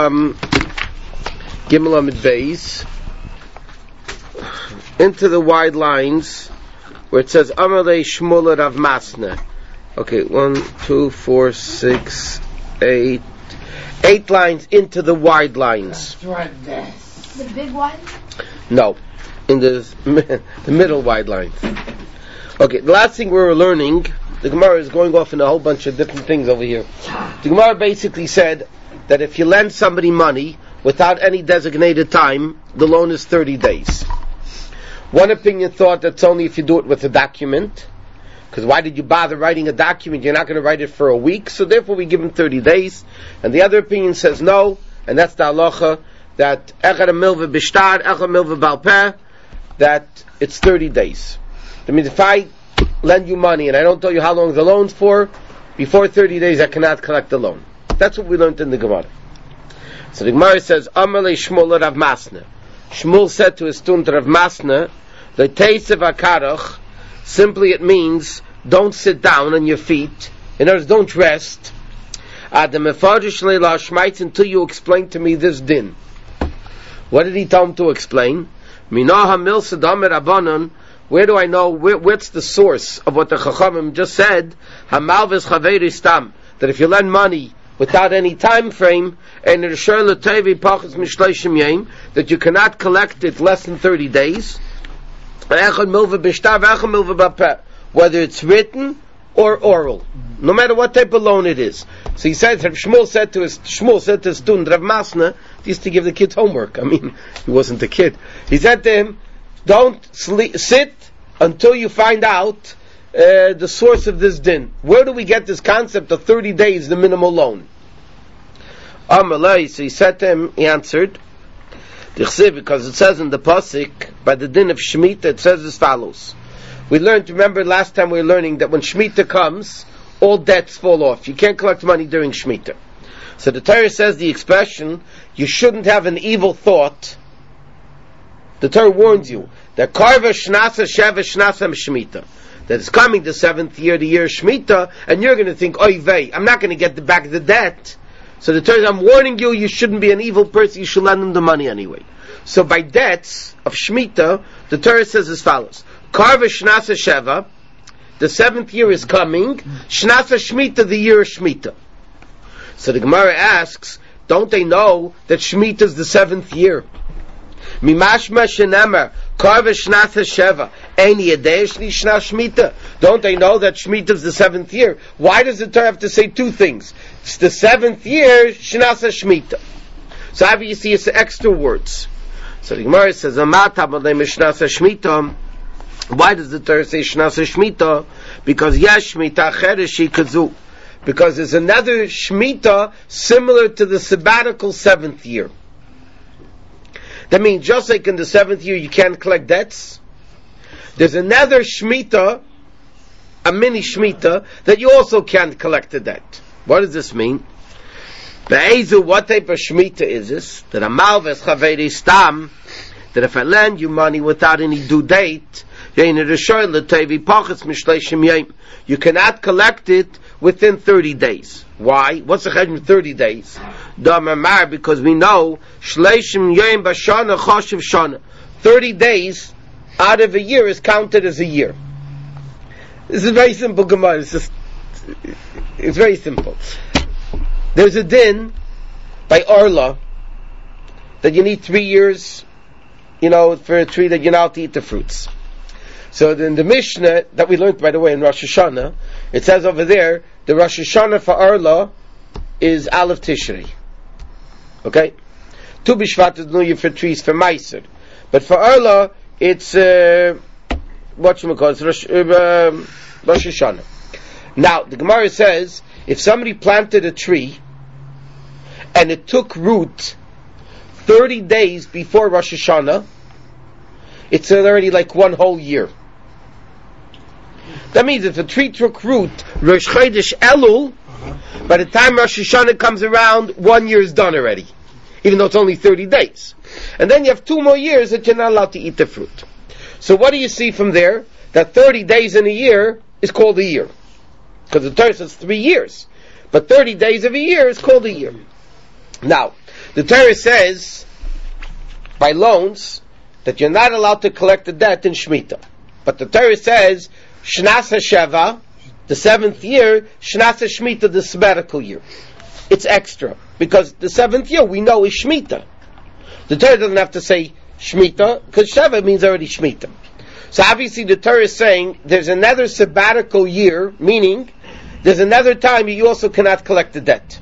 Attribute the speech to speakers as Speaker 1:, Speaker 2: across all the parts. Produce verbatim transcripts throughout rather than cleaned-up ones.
Speaker 1: um, Gimel Amid Beis, into the wide lines where it says Amalei Shmuel Rav Masna. Okay, one, two, four, six, eight, eight lines into the wide lines.
Speaker 2: The big one?
Speaker 1: No, in the the middle wide lines. Okay, the last thing we were learning, the Gemara is going off in a whole bunch of different things over here. The Gemara basically said that if you lend somebody money without any designated time, the loan is thirty days. One opinion thought that's only if you do it with a document, because why did you bother writing a document? You're not going to write it for a week, so therefore we give him thirty days. And the other opinion says no, and that's the halacha, that echad milva b'shtar, echad milva balpeh, that it's thirty days. That means if I lend you money and I don't tell you how long the loan's for, before thirty days I cannot collect the loan. That's what we learned in the Gemara. So the Gemara says, Amalei Shmuel Rav Masna. Shmuel said to his student Rav Masna, the Teisev HaKarach, simply it means, don't sit down on your feet. In other words, don't rest. Until you explain to me this din. What did he tell him to explain? Where do I know, where, what's the source of what the Chachamim just said? That if you lend money without any time frame, and that you cannot collect it less than thirty days, whether it's written or oral, no matter what type of loan it is. So he said, Shmuel said to his Shmuel said to his student Rav Masna, he used to give the kids homework. I mean, he wasn't a kid. He said to him, don't sleep, sit until you find out uh, the source of this din. Where do we get this concept of thirty days, the minimal loan? Amalei, so he said to him, he answered, because it says in the Pasuk, by the din of Shemitah, it says as follows. We learned, remember last time we were learning that when Shemitah comes, all debts fall off. You can't collect money during Shemitah. So the Torah says the expression, you shouldn't have an evil thought. The Torah warns you that Karva Shnasa Sheva Shnasa Shemitah, that it's coming the seventh year, the year of Shemitah, and you're going to think, oy vey, I'm not going to get the back the debt. So the Torah, I'm warning you, you shouldn't be an evil person, you should lend them the money anyway. So by debts of Shemitah, the Torah says as follows. Karva Shnasa Sheva, the seventh year is coming, Shnasa Shemitah, the year of Shemitah. So the Gemara asks, don't they know that Shemitah is the seventh year? Mimashma shenemer, Karva Shnasa Sheva, Eini Yadesh Li Shna Shemitah. Don't they know that Shemitah is the seventh year? Why does the Torah have to say two things? It's the seventh year, Shnasa Shemitah. So obviously it's the extra words. So the Gemara says, Amata b'lei Shnasa Shemitah. Why does the Torah say Shnasa Shemitah? Because Yesh Shemitah Chereshi Kazu. Because there's another Shemitah similar to the sabbatical seventh year. That means just like in the seventh year you can't collect debts, there's another Shemitah, a mini Shemitah, that you also can't collect the debt. What does this mean? Be'ezu, what type of Shemitah is this? That a malves chaveri stam, that if I lend you money without any due date, you cannot collect it within thirty days. Why? What's the chiddush with thirty days? Because we know thirty days out of a year is counted as a year. This is very simple Gemara. It's just, it's very simple. There's a din by Arla that you need three years, you know, for a tree that you're not allowed to eat the fruits. So in the Mishnah that we learned, by the way, in Rosh Hashanah, it says over there, the Rosh Hashanah for Arla is Aleph Tishrei. Okay? Tu B'Shvat is New Year for trees, for Meiser. But for Arla, it's, uh, what should we call it? It's Rosh, uh, Rosh Hashanah. Now, the Gemara says, if somebody planted a tree, and it took root thirty days before Rosh Hashanah, it's already like one whole year. That means if a tree took root, Rosh Chodesh Elul, uh-huh. by the time Rosh Hashanah comes around, one year is done already, even though it's only thirty days. And then you have two more years that you're not allowed to eat the fruit. So what do you see from there? That thirty days in a year is called a year. Because the Torah says three years. But thirty days of a year is called a year. Now, The Torah says, by loans, that you're not allowed to collect the debt in Shemitah. But the Torah says, Shnas HaSheva, the seventh year, Shnas HaShemitah, the sabbatical year. It's extra, because the seventh year we know is Shemitah. The Torah doesn't have to say Shemitah, because Sheva means already Shemitah. So obviously the Torah is saying, there's another sabbatical year, meaning, there's another time you also cannot collect the debt.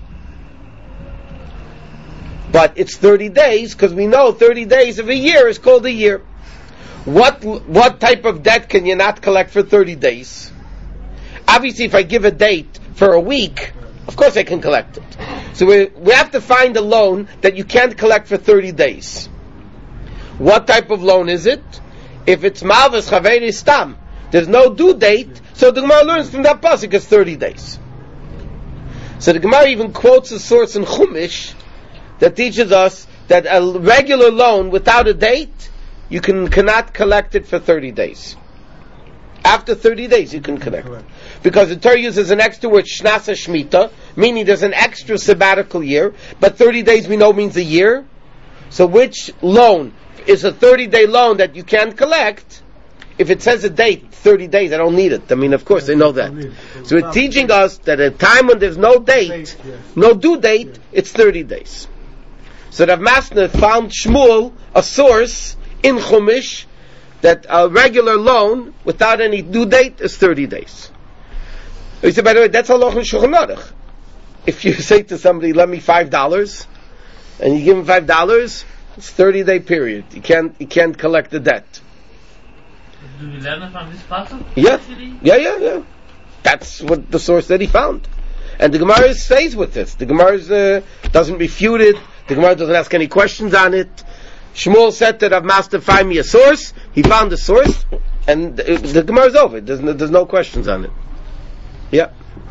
Speaker 1: But it's thirty days, because we know thirty days of a year is called a year. What what type of debt can you not collect for thirty days? Obviously, if I give a date for a week, of course I can collect it. So we, we have to find a loan that you can't collect for thirty days. What type of loan is it? If it's Malvas Chaveri Stam, there's no due date, so the Gemara learns from that pasuk it's thirty days. So the Gemara even quotes a source in Chumash that teaches us that a regular loan without a date, you can cannot collect it for thirty days. After thirty days, you can collect it. Because the Torah uses an extra word, Shnas HaShemitah, meaning there's an extra sabbatical year, but thirty days we know means a year. So which loan is a thirty-day loan that you can't collect? If it says a date, thirty days, I don't need it. I mean, of course, they know that. So it's teaching us that at a time when there's no date, no due date, it's thirty days. So Rav Masna found Shmuel, a source in Chumash, that a regular loan without any due date is thirty days. He said, by the way, that's halach in Shulchan Aruch. If you say to somebody, lend me five dollars, and you give him five dollars, it's a thirty day period. You can't, you can't collect the debt.
Speaker 3: Do we learn from this pasuk?
Speaker 1: Yeah. yeah, yeah, yeah. That's what the source that he found. And the Gemara stays with this. The Gemara uh, doesn't refute it. The Gemara doesn't ask any questions on it. Shmuel said that Rav Masna, find me a source. He found the source, and the, the Gemara is over. There's no, there's no questions on it. Yeah.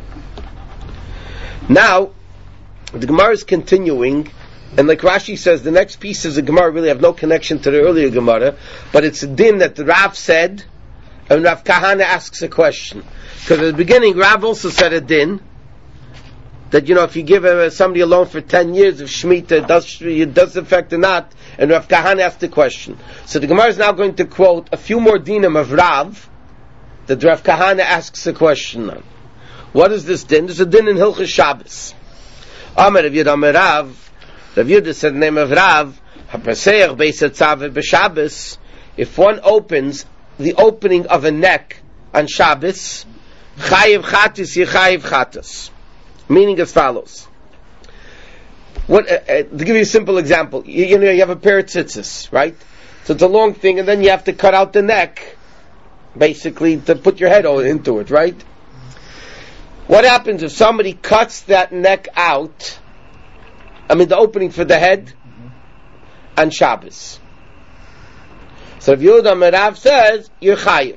Speaker 1: Now, the Gemara is continuing, and like Rashi says, the next pieces of Gemara really have no connection to the earlier Gemara, but it's a din that the Rav said, and Rav Kahana asks a question. Because at the beginning, Rav also said a din, that, you know, if you give uh, somebody a loan for ten years of Shemitah, does it does affect or not? And Rav Kahana asked the question. So the Gemara is now going to quote a few more dinim of Rav, that Rav Kahana asks a question on. What is this din? There's a din in Hilchos Shabbos. Amar Rav Yehuda Amar Rav, Rav Yehuda said the name of Rav, HaPaseach Beis Hatzav B'Shabbos, if one opens the opening of a neck on Shabbos, Chayiv Chatis Yechayiv Chatas. Meaning as follows. What, uh, uh, to give you a simple example, you, you know, you have a pair of tzitzis, right? So it's a long thing, and then you have to cut out the neck, basically, to put your head into it, right? What happens if somebody cuts that neck out, I mean the opening for the head, on Shabbos? So if Yehuda Merav says, you're chayiv.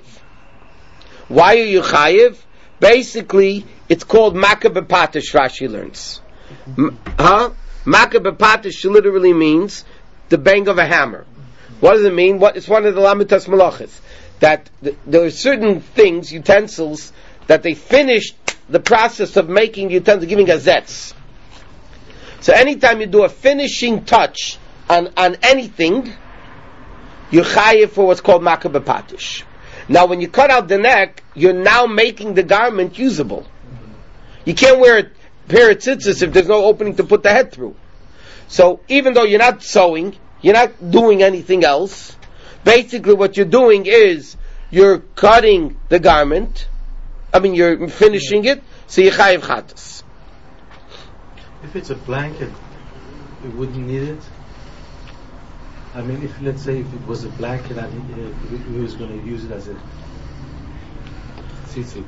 Speaker 1: Why are you chayiv? Basically, it's called Makah B'Patish, Rashi learns. M- huh? Makah B'Patish literally means the bang of a hammer. What does it mean? What, it's one of the Lamitas Malachas. That th- there are certain things, utensils, that they finished the process of making utensils, giving gazettes. So anytime you do a finishing touch on, on anything, you're chayiv for what's called Makah B'Patish. Now when you cut out the neck, you're now making the garment usable. You can't wear a pair of tzitzis if there's no opening to put the head through. So even though you're not sewing, you're not doing anything else, basically what you're doing is you're cutting the garment, I mean you're finishing it, so you're chayiv chatas.
Speaker 4: If it's a blanket, you wouldn't need it? I mean, if let's say if it was a blanket and he, uh, he was going to use it as a tzitzit.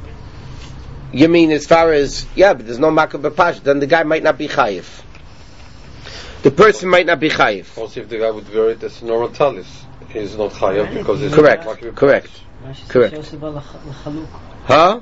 Speaker 1: You mean as far as, yeah, but there's no Makah B'Pash, then the guy might not be chayiv. The person might not be chayiv.
Speaker 5: Also, if the guy would wear it as a normal talis, he's not chayiv because it's
Speaker 1: correct,
Speaker 5: not Makah
Speaker 1: correct, correct. Huh?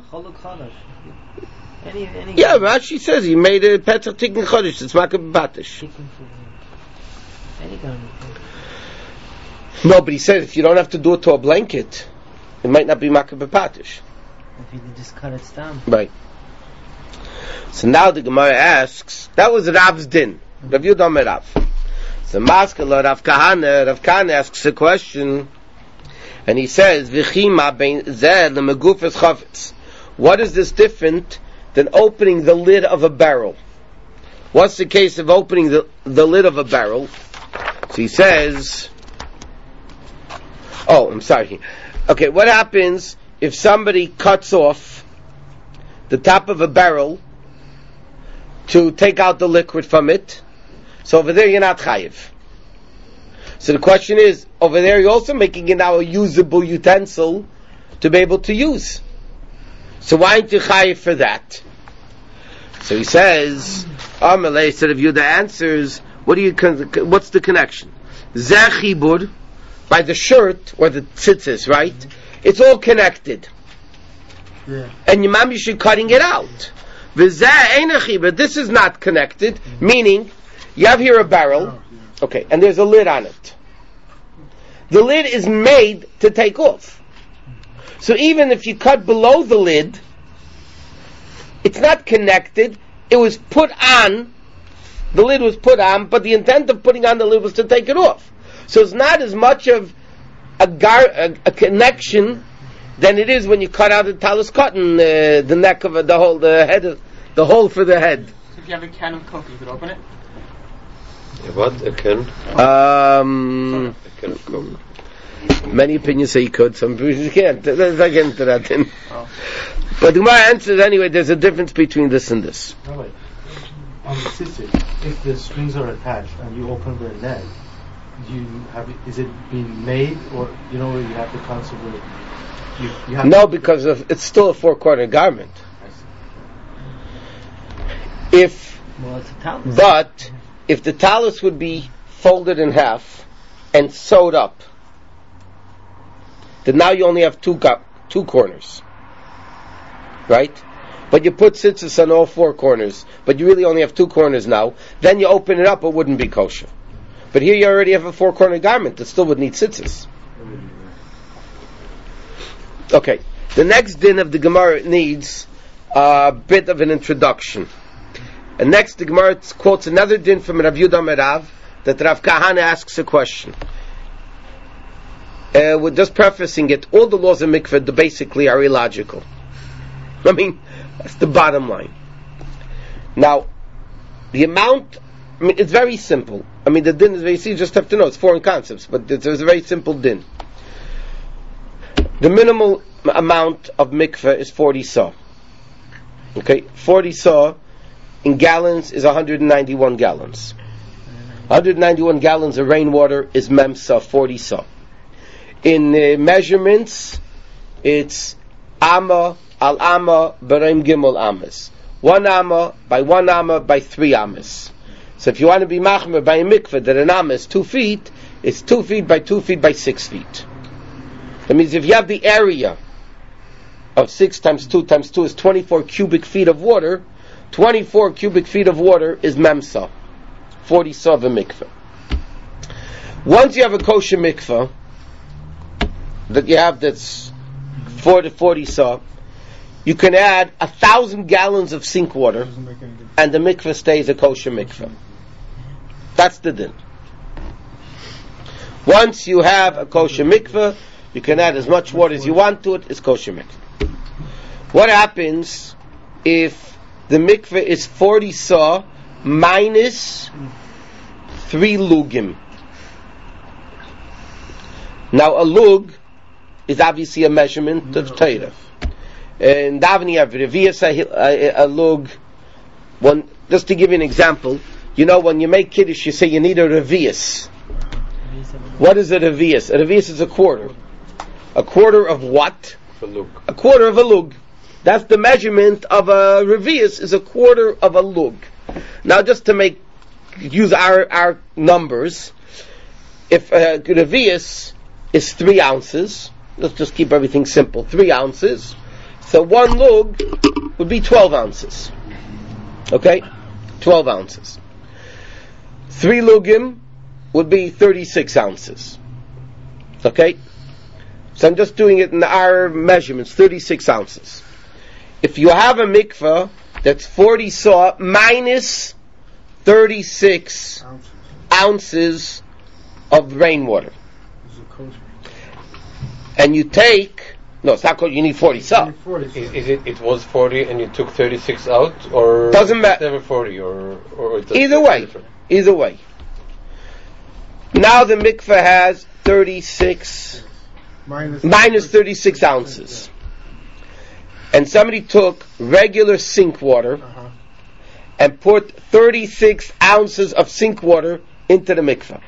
Speaker 6: Any, any
Speaker 1: yeah, Rashi says he made a Petach Tikkun Chodesh, it's Makah B'Patish.
Speaker 6: Any garment.
Speaker 1: No, but he said if you don't have to do it to a blanket, it might not be Makah B'Patish.
Speaker 6: If you just cut it down.
Speaker 1: Right. So now the Gemara asks, that was Rav's din. Rav Yehuda Omer Rav. So Maskala Rav Kahana, Rav Kahana asks a question, and he says, "V'chima bein zeh lemegufes chavetz." What is this different than opening the lid of a barrel? What's the case of opening the, the lid of a barrel? So he says, oh, I'm sorry. Okay, what happens if somebody cuts off the top of a barrel to take out the liquid from it? So over there you're not chayiv. So the question is, over there you're also making it now a usable utensil to be able to use. So why aren't you chayiv for that? So he says, Amalei said, if you the answers, what do you? What's the connection? Zeh chibur, by the shirt or the tzitzis, right? It's all connected, yeah. And your mom, you should cutting it out. V'zeh ein chibur. This is not connected, mm-hmm. Meaning you have here a barrel, okay, and there's a lid on it. The lid is made to take off. So even if you cut below the lid, it's not connected. It was put on. The lid was put on, but the intent of putting on the lid was to take it off. So it's not as much of a, gar, a, a connection than it is when you cut out the talus cotton, uh, the neck of it, the whole, the head, of, the hole for the head.
Speaker 7: So if you have a can of Coke, you could open it.
Speaker 5: Yeah, what a can?
Speaker 1: Um,
Speaker 5: a can of Coke.
Speaker 1: Many opinions say you could, some people can't. Let's not get into that then.
Speaker 7: Oh.
Speaker 1: But the Gemara answers anyway, there's a difference between this and this.
Speaker 4: No, wait. On the tzitzit, if the strings are attached and you open the leg, do you have it, is it being made, or you know you have to constantly? You, you have
Speaker 1: no, because of, it's still a four-corner garment. If,
Speaker 6: well, it's a talus.
Speaker 1: But if the talus would be folded in half and sewed up, then now you only have two go- two corners, right? But you put tzitzis on all four corners, but you really only have two corners now. Then you open it up, it wouldn't be kosher. But here you already have a four-corner garment that still would need tzitzis. Okay, the next din of the Gemara needs a bit of an introduction. And next the Gemara quotes another din from Rav Yehuda Omer Rav that Rav Kahana asks a question. Uh, we're just prefacing it, all the laws of mikveh basically are illogical. I mean, that's the bottom line. Now, the amount, I mean, it's very simple. I mean, the din is very easy, you just have to know, it's foreign concepts, but it's, it's a very simple din. The minimal amount of mikveh is forty saw. Okay, forty saw in gallons is one hundred ninety-one gallons. one hundred ninety-one gallons of rainwater is memsa, forty saw. In uh, measurements, it's amma al amma b'reim gimel amas. One amma by one amma by three amas. So if you want to be machmer by a mikveh that an amma is two feet, it's two feet by two feet by six feet. That means if you have the area of six times two times two is twenty-four cubic feet of water, twenty-four cubic feet of water is memsa, forty saw of a mikveh. Once you have a kosher mikveh that you have that's four to forty saw, you can add a thousand gallons of sink water, and the mikveh stays a kosher mikveh. That's the din. Once you have a kosher mikveh, you can add as much water as you want to it. It's kosher mikveh. What happens if the mikveh is forty saw minus three lugim? Now a lug is obviously a measurement of Torah. And Davni have revius a lug. One, just to give you an example, you know when you make kiddush, you say you need a revius. What is a revius? A revius is a quarter. A quarter of what?
Speaker 5: A lug.
Speaker 1: A quarter of a lug. That's the measurement of a revius, is a quarter of a lug. Now, just to make use our our numbers, if a revius is three ounces, let's just keep everything simple. Three ounces. So one lug would be twelve ounces. Okay? Twelve ounces. Three lugim would be thirty-six ounces. Okay? So I'm just doing it in our measurements, thirty-six ounces. If you have a mikveh that's forty saw minus thirty-six
Speaker 8: Ounces.
Speaker 1: ounces of rainwater.
Speaker 8: Is it kosher?
Speaker 1: And you take, no, it's not called, you need forty sa.
Speaker 8: forty.
Speaker 5: Is, is it? It was forty, and you took thirty-six out, or
Speaker 1: Doesn't matter.
Speaker 5: Never forty, or or it doesn't
Speaker 1: Either way,
Speaker 5: matter?
Speaker 1: either way. Now the mikveh has thirty-six,
Speaker 8: Minus,
Speaker 1: minus thirty-six ounces. And somebody took regular sink water
Speaker 8: Uh-huh.
Speaker 1: and put thirty-six ounces of sink water into the mikveh.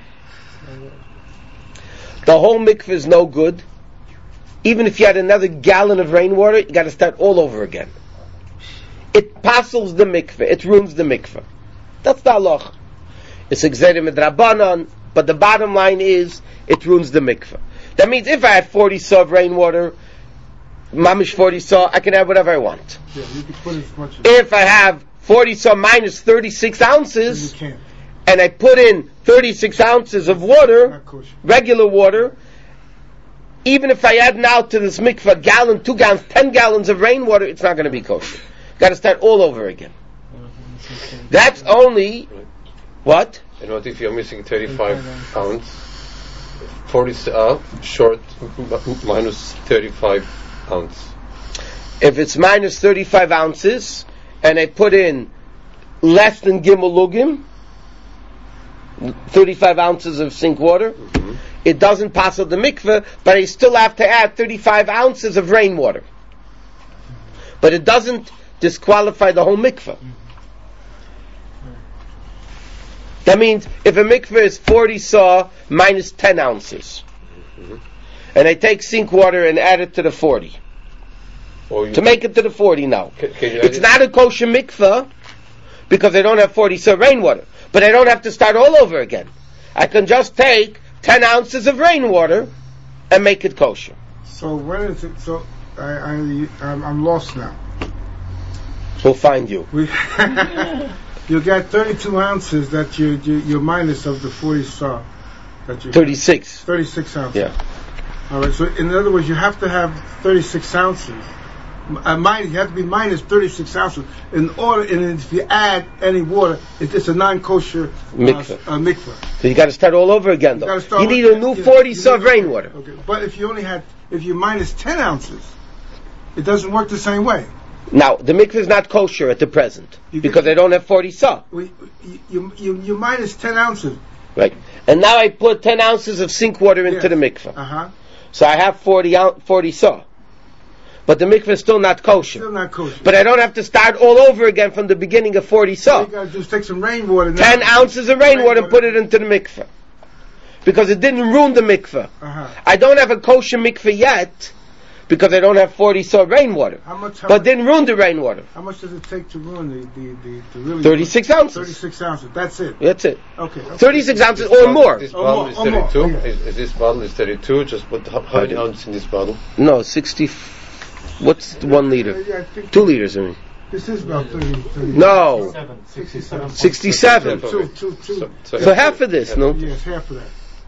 Speaker 1: The whole mikveh is no good. Even if you had another gallon of rainwater, you got to start all over again. It passels the mikveh. It ruins the mikveh. That's the halach. It's a gzera midrabanan, but the bottom line is it ruins the mikveh. That means if I had forty saw of rainwater, mamish forty saw, I can have whatever I want.
Speaker 8: Yeah, you can put as much as
Speaker 1: If I have forty saw minus thirty-six ounces,
Speaker 8: you can.
Speaker 1: and I put in thirty-six ounces of water,
Speaker 8: Not kosher.
Speaker 1: regular water, even if I add now to this mikveh a gallon, two gallons, ten gallons of rainwater, it's not going to be kosher. Got to start all over again. That's only what?
Speaker 5: And what if you're missing thirty-five ounce? forty uh, short m- minus thirty-five ounce.
Speaker 1: If it's minus thirty-five ounces, and I put in less than gimel lugim, thirty-five ounces of sink water,
Speaker 5: Mm-hmm.
Speaker 1: it doesn't pass out the mikveh, but I still have to add thirty-five ounces of rainwater. But it doesn't disqualify the whole mikveh. That means if a mikveh is forty saw minus ten ounces,
Speaker 5: Mm-hmm.
Speaker 1: and I take sink water and add it to the forty,
Speaker 5: Or you
Speaker 1: to make it to the forty now,
Speaker 5: Can, can you
Speaker 1: it's
Speaker 5: add
Speaker 1: not a kosher mikveh because I don't have forty saw rainwater. But I don't have to start all over again. I can just take ten ounces of rainwater and make it kosher.
Speaker 8: So when is it? So I, I I'm, I'm lost now.
Speaker 1: We'll find you.
Speaker 8: We, you got thirty-two ounces that you, you you're minus of the forty saw that you
Speaker 1: thirty-six.
Speaker 8: thirty-six ounces.
Speaker 1: Yeah.
Speaker 8: All right. So in other words, you have to have thirty-six ounces. Uh, minus, you have to be minus thirty-six ounces in order. And if you add any water, it, it's a non-kosher uh,
Speaker 1: Mikveh.
Speaker 8: Uh, mikveh.
Speaker 1: So you got to start all over again,
Speaker 8: You
Speaker 1: though.
Speaker 8: gotta start
Speaker 1: You need
Speaker 8: with-
Speaker 1: a new
Speaker 8: yeah,
Speaker 1: forty
Speaker 8: you
Speaker 1: saw of
Speaker 8: need-
Speaker 1: rainwater.
Speaker 8: Okay. But if you only had, if you minus ten ounces, it doesn't work the same way.
Speaker 1: Now, the mikveh is not kosher at the present
Speaker 8: You
Speaker 1: because
Speaker 8: get-
Speaker 1: I don't have forty saw.
Speaker 8: We, you, you, you minus ten ounces.
Speaker 1: Right. And now I put ten ounces of sink water into
Speaker 8: Yes.
Speaker 1: the mikveh.
Speaker 8: Uh huh.
Speaker 1: So I have forty, ou- forty saw. But the mikveh is still not kosher.
Speaker 8: Still not kosher.
Speaker 1: But I don't have to start all over again from the beginning of forty
Speaker 8: All
Speaker 1: saw.
Speaker 8: you gotta do is take some rainwater.
Speaker 1: Ten ounces of rainwater and put it into the mikveh. Because it didn't ruin the mikveh.
Speaker 8: Uh huh.
Speaker 1: I don't have a kosher mikveh yet because I don't have forty saw rainwater.
Speaker 8: How much? How,
Speaker 1: But
Speaker 8: much,
Speaker 1: didn't ruin the rainwater.
Speaker 8: how much does it take to ruin the the the, the really?
Speaker 1: thirty-six ounces.
Speaker 8: Thirty-six ounces. That's it.
Speaker 1: That's it.
Speaker 8: Okay. okay.
Speaker 1: thirty-six ounces or more.
Speaker 5: This
Speaker 8: Or
Speaker 5: bottle
Speaker 8: more,
Speaker 5: is
Speaker 8: or more,
Speaker 5: thirty-two.
Speaker 8: yeah.
Speaker 5: Is, is this bottle is thirty-two? Just put how, how many
Speaker 1: Okay.
Speaker 5: ounces in this bottle?
Speaker 1: No, sixty. What's one liter?
Speaker 8: Yeah, I think
Speaker 1: Two liters, I mean.
Speaker 8: This is about thirty. thirty
Speaker 1: No,
Speaker 4: Seven, sixty-seven.
Speaker 1: sixty-seven.
Speaker 8: Two, two, two.
Speaker 5: So, so,
Speaker 1: So half of this, no?
Speaker 8: Yes, half of that.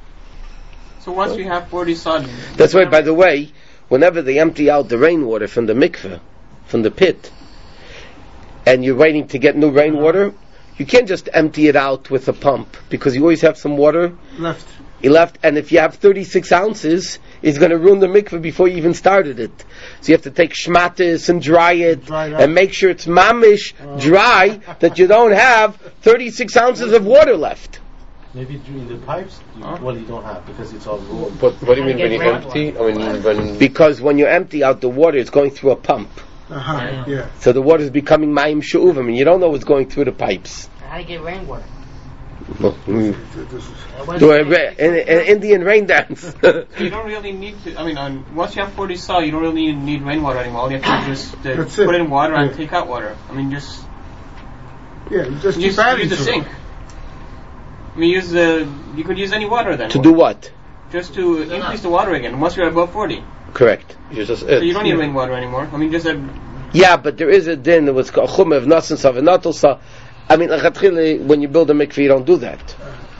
Speaker 7: So once we have forty sod,
Speaker 1: That's why, by the way, whenever they empty out the rainwater from the mikveh, from the pit, and you're waiting to get new rainwater, you can't just empty it out with a pump, because you always have some water
Speaker 8: Left.
Speaker 1: left, and if you have thirty-six ounces, it's going to ruin the mikveh before you even started it. So you have to take shmatis and dry it,
Speaker 8: Dry it out.
Speaker 1: and make sure it's mamish, dry, that you don't have thirty-six ounces of water left.
Speaker 4: Maybe in the pipes, you,
Speaker 7: Huh?
Speaker 4: well, you don't have because it's all raw.
Speaker 5: but what do you mean
Speaker 6: Trying
Speaker 5: when
Speaker 6: to
Speaker 5: you
Speaker 6: get
Speaker 5: empty? I mean when
Speaker 1: Because when you empty out the water, it's going through a pump.
Speaker 8: Uh huh. Yeah.
Speaker 1: So the water is becoming mayim she'uvim, and you don't know what's going through the pipes.
Speaker 6: How to get rainwater?
Speaker 1: Well, mm.
Speaker 8: This is-
Speaker 6: Uh, what
Speaker 1: Do
Speaker 6: is
Speaker 1: a, ra- an, an Indian rain dance.
Speaker 7: you don't really need to. I mean, on, once you have forty saw, you don't really need rainwater anymore. All you have to do is just uh,
Speaker 8: That's it.
Speaker 7: put in water and
Speaker 8: Yeah.
Speaker 7: take out water. I mean, just
Speaker 8: Yeah. You just
Speaker 7: use,
Speaker 8: keep adding
Speaker 7: use the
Speaker 8: to it.
Speaker 7: sink. I mean, use the. You could use any water then.
Speaker 1: To do what?
Speaker 7: Just to increase the water again. Once you're above forty,
Speaker 1: Correct.
Speaker 5: you just
Speaker 7: so
Speaker 5: add.
Speaker 7: you don't need rainwater anymore. I mean, just add.
Speaker 1: Yeah, but there is a din that was called chumev nasan savenatolsa. I mean, achatchile, when you build a mikveh, you don't do that.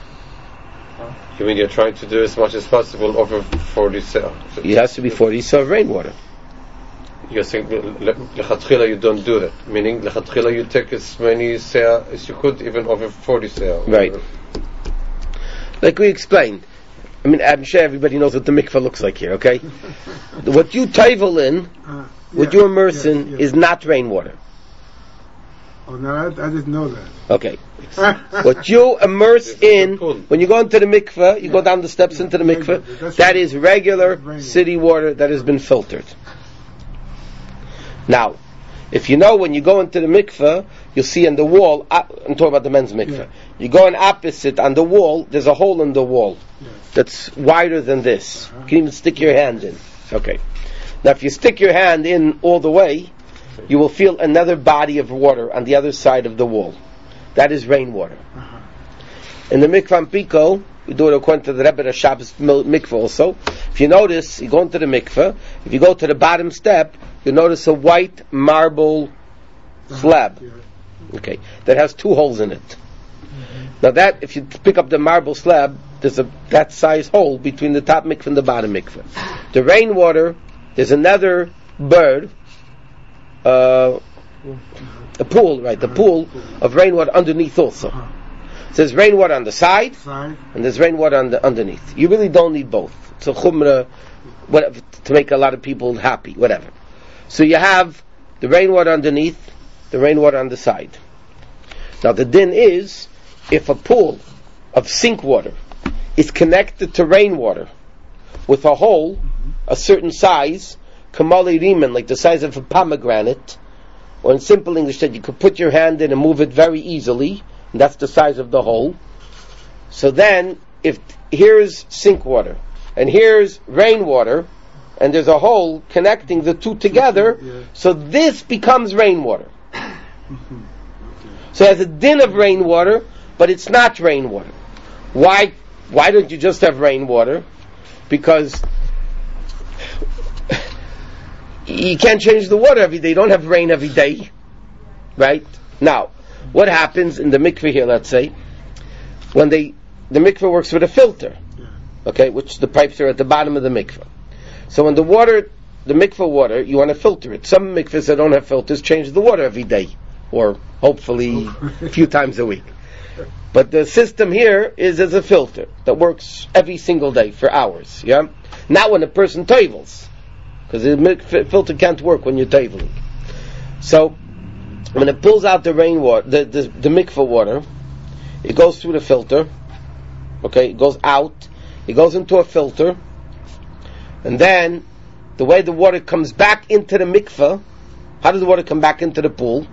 Speaker 5: You mean you're trying to do as much as possible over forty cells?
Speaker 1: It has to be forty saw of rainwater.
Speaker 5: you're saying lechatchila you don't do that. Meaning lechatchila you take as many seah as you could, even over forty seah.
Speaker 1: Right. Like we explained. I mean, I'm sure everybody knows what the mikveh looks like here. Okay. What you taivel in,
Speaker 8: Uh,
Speaker 1: what
Speaker 8: yeah,
Speaker 1: you immerse
Speaker 8: yeah,
Speaker 1: in,
Speaker 8: yeah.
Speaker 1: is not rainwater.
Speaker 8: Oh, no, I, I didn't know that.
Speaker 1: Okay. What you immerse
Speaker 5: This is the
Speaker 1: in,
Speaker 5: pool.
Speaker 1: when you go into the mikveh, you
Speaker 8: Yeah.
Speaker 1: go down the steps
Speaker 8: Yeah,
Speaker 1: into the
Speaker 8: regular.
Speaker 1: mikveh,
Speaker 8: That's
Speaker 1: that
Speaker 8: right.
Speaker 1: is regular
Speaker 8: Rainwater.
Speaker 1: city water that has been filtered. Now, if you know when you go into the mikveh, you'll see on the wall, uh, I'm talking about the men's mikveh,
Speaker 8: Yeah.
Speaker 1: you go in opposite, on the wall, there's a hole in the wall
Speaker 8: Yeah.
Speaker 1: that's wider than this.
Speaker 8: Uh-huh.
Speaker 1: You can even stick your hand in. Okay. Now, if you stick your hand in all the way, you will feel another body of water on the other side of the wall. That is rainwater.
Speaker 8: Uh-huh.
Speaker 1: In the mikvah in Pico, we do it according to the Rebbe Rashab's mikvah also. If you notice, you go into the mikvah, if you go to the bottom step, you'll notice a white marble slab.
Speaker 8: Yeah.
Speaker 1: Okay, that has two holes in it. Now that, if you pick up the marble slab, there's a that size hole between the top mikvah and the bottom mikvah. The rainwater, there's another bird, uh, a pool, right? The pool of rainwater underneath also.
Speaker 8: Uh-huh.
Speaker 1: So there's rainwater on the side,
Speaker 8: Side.
Speaker 1: and there's rainwater on the underneath. You really don't need both. It's a chumrah, whatever, to make a lot of people happy, whatever. So you have the rainwater underneath, the rainwater on the side. Now the din is, if a pool of sink water is connected to rainwater with a hole, a certain size, kamali riman, like the size of a pomegranate, or in simple English that you could put your hand in and move it very easily, and that's the size of the hole. So then, if here's sink water, and here's rainwater, and there's a hole connecting the two together,
Speaker 8: Yeah.
Speaker 1: so this becomes rainwater. So it has a din of rainwater, but it's not rainwater. Why? Why don't you just have rainwater? Because you can't change the water every day. You don't have rain every day, right? Now, what happens in the mikveh here? Let's say when they the mikveh works with a filter, okay, which the pipes are at the bottom of the mikveh. So when the water, the mikveh water, you want to filter it. Some mikvehs that don't have filters change the water every day, or hopefully a few times a week. But the system here is as a filter that works every single day for hours. Yeah, not when a person tavels, because the mikveh filter can't work when you're taveling. So when it pulls out the rainwater, the, the the mikveh water, it goes through the filter. Okay, it goes out. It goes into a filter, and then the way the water comes back into the mikveh, how does the water come back into the pool?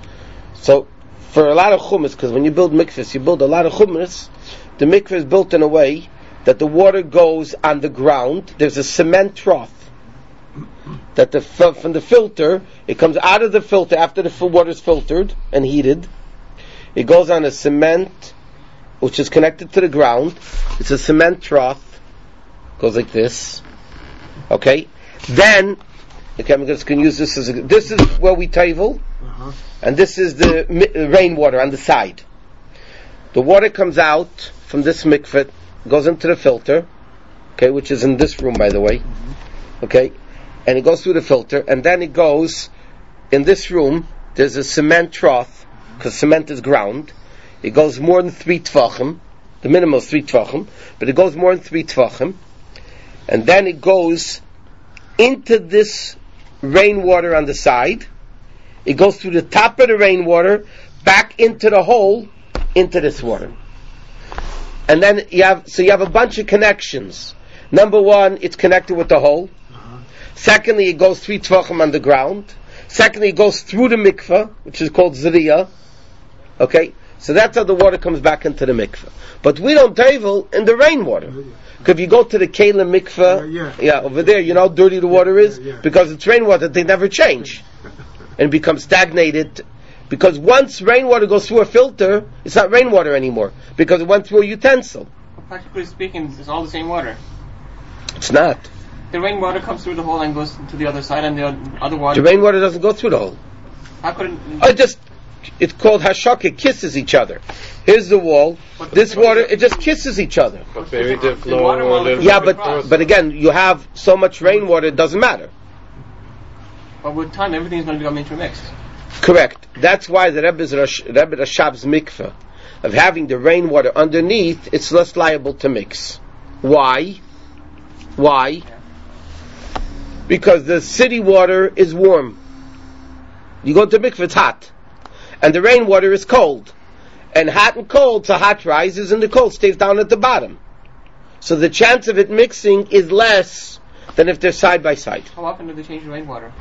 Speaker 1: So, for a lot of chumash, because when you build mikvahs, you build a lot of chumash, the mikveh is built in a way that the water goes on the ground. There's a cement trough that the from the filter, it comes out of the filter after the water is filtered and heated. It goes on a cement which is connected to the ground. It's a cement trough. Goes like this. Okay? Then, okay, I'm just going to use this as a, this is where we tavel,
Speaker 8: Uh-huh.
Speaker 1: and this is the mi- rainwater on the side. The water comes out from this mikveh, goes into the filter, okay, which is in this room, by the way, mm-hmm. okay, and it goes through the filter, and then it goes, in this room, there's a cement trough, because cement is ground. It goes more than three tvachim. The minimum is three tvachim, but it goes more than three tvachim. And then it goes into this rainwater on the side. It goes through the top of the rainwater, back into the hole, into this water. And then you have, so you have a bunch of connections. Number one, it's connected with the hole.
Speaker 8: Uh-huh.
Speaker 1: Secondly, it goes three tvachim on the ground. Secondly, it goes through the mikveh, which is called zriyah. Okay? So that's how the water comes back into the mikveh. But we don't tavel in the rainwater. Because if you go to the Kalim mikveh,
Speaker 8: Yeah,
Speaker 1: yeah. yeah, over there, you know how dirty the water is?
Speaker 8: Yeah, yeah.
Speaker 1: Because it's rainwater, they never change. And becomes stagnated. Because once rainwater goes through a filter, it's not rainwater anymore. Because it went through a utensil.
Speaker 7: Practically speaking, it's all the same water.
Speaker 1: It's not.
Speaker 7: The rainwater comes through the hole and goes to the other side, and the other water.
Speaker 1: The rainwater doesn't go through the hole.
Speaker 7: How could it?
Speaker 1: I just, it's called hashak, it kisses each other. Here's the wall, this water, it just kisses each other.
Speaker 5: But maybe the
Speaker 7: The
Speaker 5: flow
Speaker 7: water
Speaker 5: a little
Speaker 7: molecule-
Speaker 1: Yeah,
Speaker 5: bit
Speaker 1: but
Speaker 5: across.
Speaker 1: but again, you have so much rainwater, it doesn't matter.
Speaker 7: But with time, everything is going to become intermixed.
Speaker 1: Correct. That's why the Rebbe's Rash, Rebbe Rashab's mikveh of having the rainwater underneath, it's less liable to mix. Why? Why? Because the city water is warm. You go to mikveh, it's hot. And the rainwater is cold. And hot and cold, so hot rises and the cold stays down at the bottom. So the chance of it mixing is less than if they're side by side.
Speaker 7: How often do they change the rainwater?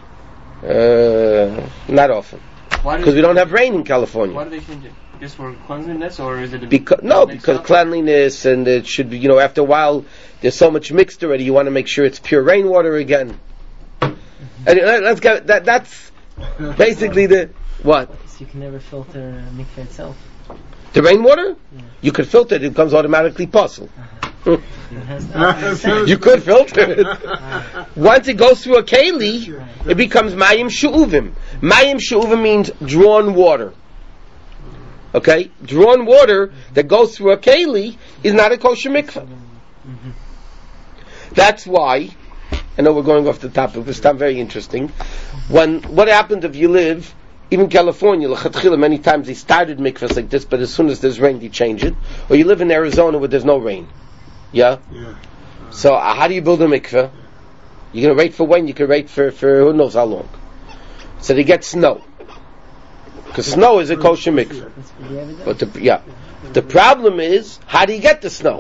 Speaker 1: Uh, not often. Because we don't have rain in California.
Speaker 7: Why do they change it? Just for cleanliness, or is it a
Speaker 1: because no, because up? cleanliness, and it should be, you know, after a while there's so much mixed already. You want to make sure it's pure rainwater again. And let's go. That that's basically the what.
Speaker 6: So you can never filter uh, mikveh itself.
Speaker 1: The rainwater,
Speaker 6: Yeah.
Speaker 1: you could filter it. It becomes automatically puzzle.
Speaker 6: Uh-huh.
Speaker 1: You could filter it. Once it goes through a keli, it becomes mayim she'uvim. Mayim she'uvim means drawn water. Okay? Drawn water that goes through a keli is not a kosher mikveh.
Speaker 6: Mm-hmm.
Speaker 1: That's why, I know we're going off the topic, but it's not very interesting. When, what happened if you live, even California, l'chatchila, many times they started mikvahs like this, but as soon as there's rain, they change it. Or you live in Arizona where there's no rain. Yeah?
Speaker 8: Yeah.
Speaker 1: So, uh, how do you build a mikveh? You're going to wait for when? You can wait for, for who knows how long. So they get snow. Because snow is a kosher mikveh. But the, yeah. The problem is, how do you get the snow?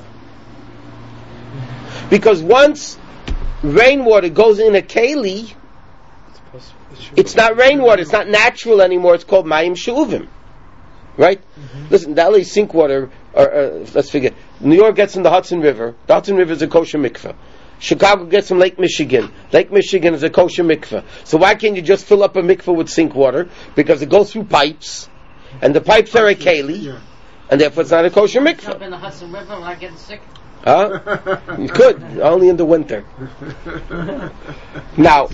Speaker 1: Because once rainwater goes in a keli, it's not rainwater, it's not natural anymore, it's called mayim she'uvim. Right? Mm-hmm. Listen, the L A sink water, or, uh, let's forget, New York gets in the Hudson River, the Hudson River is a kosher mikveh. Chicago gets from Lake Michigan. Lake Michigan is a kosher mikveh. So why can't you just fill up a mikveh with sink water? Because it goes through pipes, and the pipes are a keli, and therefore it's not a kosher mikveh.
Speaker 6: Jump in the Hudson River without getting sick.
Speaker 1: Huh? You could, only in the winter. Now,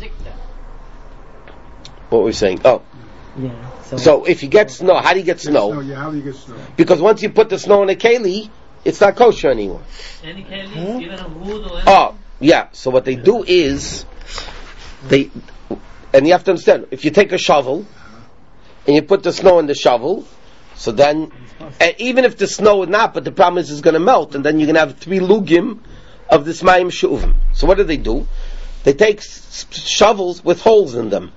Speaker 1: what were we saying? Oh.
Speaker 6: Yeah. So,
Speaker 1: so if you get snow, how do you get snow?
Speaker 8: snow? Yeah, how do you get snow?
Speaker 1: Because once you put the snow in a keli, it's not kosher anymore.
Speaker 3: Any keli, even a wood or anything?
Speaker 1: Oh, yeah. So what they do is, they, and you have to understand, if you take a shovel, and you put the snow in the shovel, so then, and even if the snow is not, but the problem is it's going to melt, and then you're going to have three lugim of this mayim she'uvim. So what do they do? They take s- shovels with holes in them.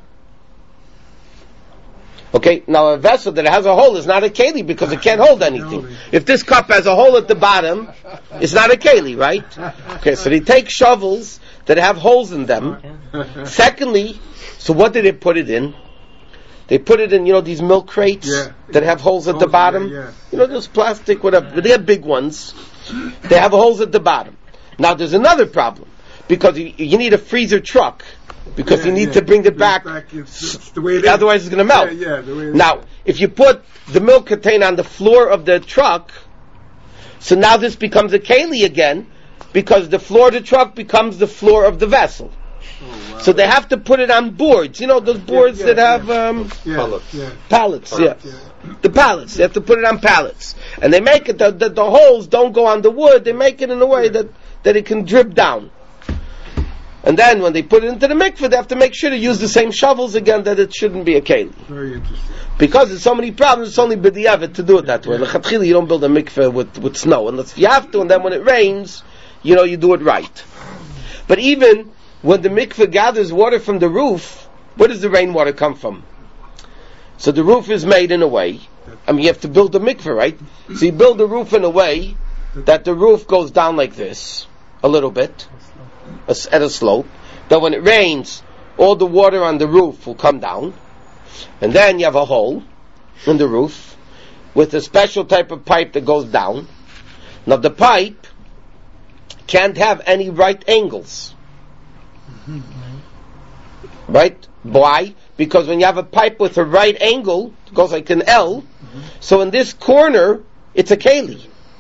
Speaker 1: Okay, now a vessel that has a hole is not a keli because it can't hold anything. If this cup has a hole at the bottom, it's not a keli, right? Okay, so they take shovels that have holes in them. Secondly, so what did they put it in? They put it in, you know, these milk crates
Speaker 8: yeah.
Speaker 1: that have holes at the bottom.
Speaker 8: Yeah, yeah.
Speaker 1: You know, those plastic, whatever. But they have big ones. They have holes at the bottom. Now, there's another problem because you, you need a freezer truck. Because
Speaker 8: yeah,
Speaker 1: you need
Speaker 8: yeah.
Speaker 1: to bring it back,
Speaker 8: back it's, it's the way it
Speaker 1: otherwise
Speaker 8: is.
Speaker 1: it's going to melt.
Speaker 8: Yeah, yeah, the way it
Speaker 1: now,
Speaker 8: is.
Speaker 1: if you put the milk container on the floor of the truck, so now this becomes a keli again, because the floor of the truck becomes the floor of the vessel.
Speaker 8: Oh, wow.
Speaker 1: So they have to put it on boards. You know those boards
Speaker 8: yeah, yeah,
Speaker 1: that have
Speaker 8: yeah.
Speaker 1: um,
Speaker 8: yeah,
Speaker 5: pallets.
Speaker 8: Yeah.
Speaker 1: pallets.
Speaker 8: Pallets,
Speaker 1: Yeah.
Speaker 8: yeah.
Speaker 1: The pallets. They have to put it on pallets, and they make it that the, the holes don't go on the wood. They make it in a way that that it can drip down. And then when they put it into the mikveh, they have to make sure to use the same shovels again, that it shouldn't be a keli.
Speaker 8: Very interesting.
Speaker 1: Because there's so many problems, it's only b'diavad to do it that way. L'chatchila, you don't build a mikveh with, with snow, unless you have to, and then when it rains, you know, you do it right. But even when the mikveh gathers water from the roof, where does the rainwater come from? So the roof is made in a way, I mean, you have to build a mikveh, right? So you build the roof in a way that the roof goes down like this, a little bit, at a slope, that when it rains, all the water on the roof will come down, and then you have a hole in the roof with a special type of pipe that goes down. Now the pipe can't have any right angles. Right? Why? Because when you have a pipe with a right angle, it goes like an L, mm-hmm. so in this corner, it's a keli.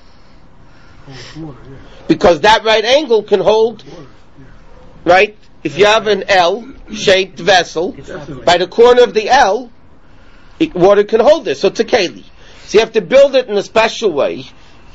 Speaker 1: Because that right angle can hold, right? If you have an L-shaped vessel, by the corner of the L, it, water can hold this, so it's a keli. So you have to build it in a special way.